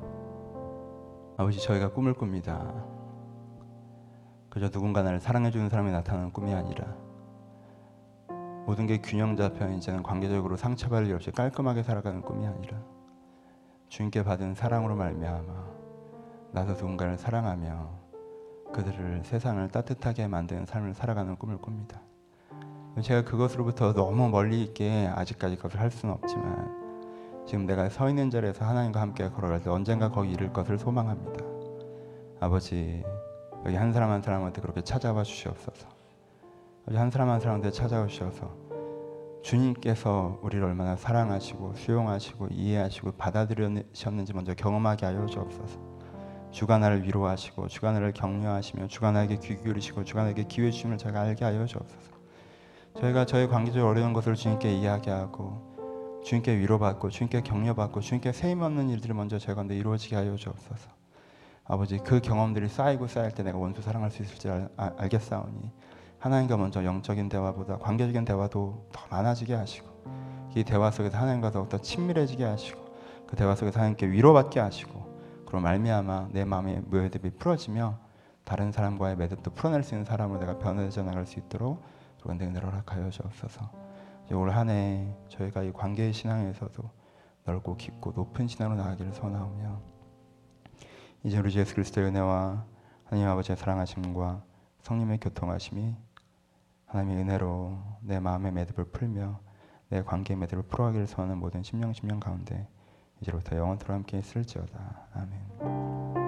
Speaker 1: 아버지, 저희가 꿈을 꿉니다. 그저 누군가 나를 사랑해주는 사람이 나타나는 꿈이 아니라 모든 게 균형 잡혀 이제는 관계적으로 상처받을 일 없이 깔끔하게 살아가는 꿈이 아니라 주님께 받은 사랑으로 말미암아 나도 누군가를 사랑하며 그들을, 세상을 따뜻하게 만드는 삶을 살아가는 꿈을 꿉니다. 제가 그것으로부터 너무 멀리 있게 아직까지 그것을 할 수는 없지만 지금 내가 서 있는 자리에서 하나님과 함께 걸어갈 때 언젠가 거기 이를 것을 소망합니다. 아버지, 여기 한 사람 한 사람한테 그렇게 찾아와 주시옵소서. 아버지, 한 사람 한 사람한테 찾아와 주셔서 주님께서 우리를 얼마나 사랑하시고 수용하시고 이해하시고 받아들이셨는지 먼저 경험하게 하여 주옵소서. 주가 나를 위로하시고 주가 나를 격려하시며 주가 나에게 귀 기울이시고 주가 나에게 기회 주심을 제가 알게 하여 주옵소서. 저희가 저희 관계적으로 어려운 것을 주님께 이야기하고 주님께 위로받고 주님께 격려받고 주님께 세임 얻는 일들이 먼저 저희 가운데 이루어지게 하여 주옵소서. 아버지, 그 경험들이 쌓이고 쌓일 때 내가 원수 사랑할 수 있을지 알, 아, 알겠사오니 하나님과 먼저 영적인 대화보다 관계적인 대화도 더 많아지게 하시고 이 대화 속에서 하나님과 더욱더 친밀해지게 하시고 그 대화 속에서 하나님께 위로받게 하시고 그로 말미암아 내 마음의 매듭이 풀어지며 다른 사람과의 매듭도 풀어낼 수 있는 사람으로 내가 변해져 나갈 수 있도록 그런 은혜를 허락하여 주옵소서. 올 한 해 저희가 이 관계의 신앙에서도 넓고 깊고 높은 신앙으로 나가기를 소원하오며 이제 우리 주 예수 그리스도의 은혜와 하나님 아버지의 사랑하심과 성령의 교통하심이 하나님의 은혜로 내 마음의 매듭을 풀며 내 관계의 매듭을 풀어가기를 소원하는 모든 심령 심령 가운데 이제부터 영원토록 함께 있을지어다. 아멘.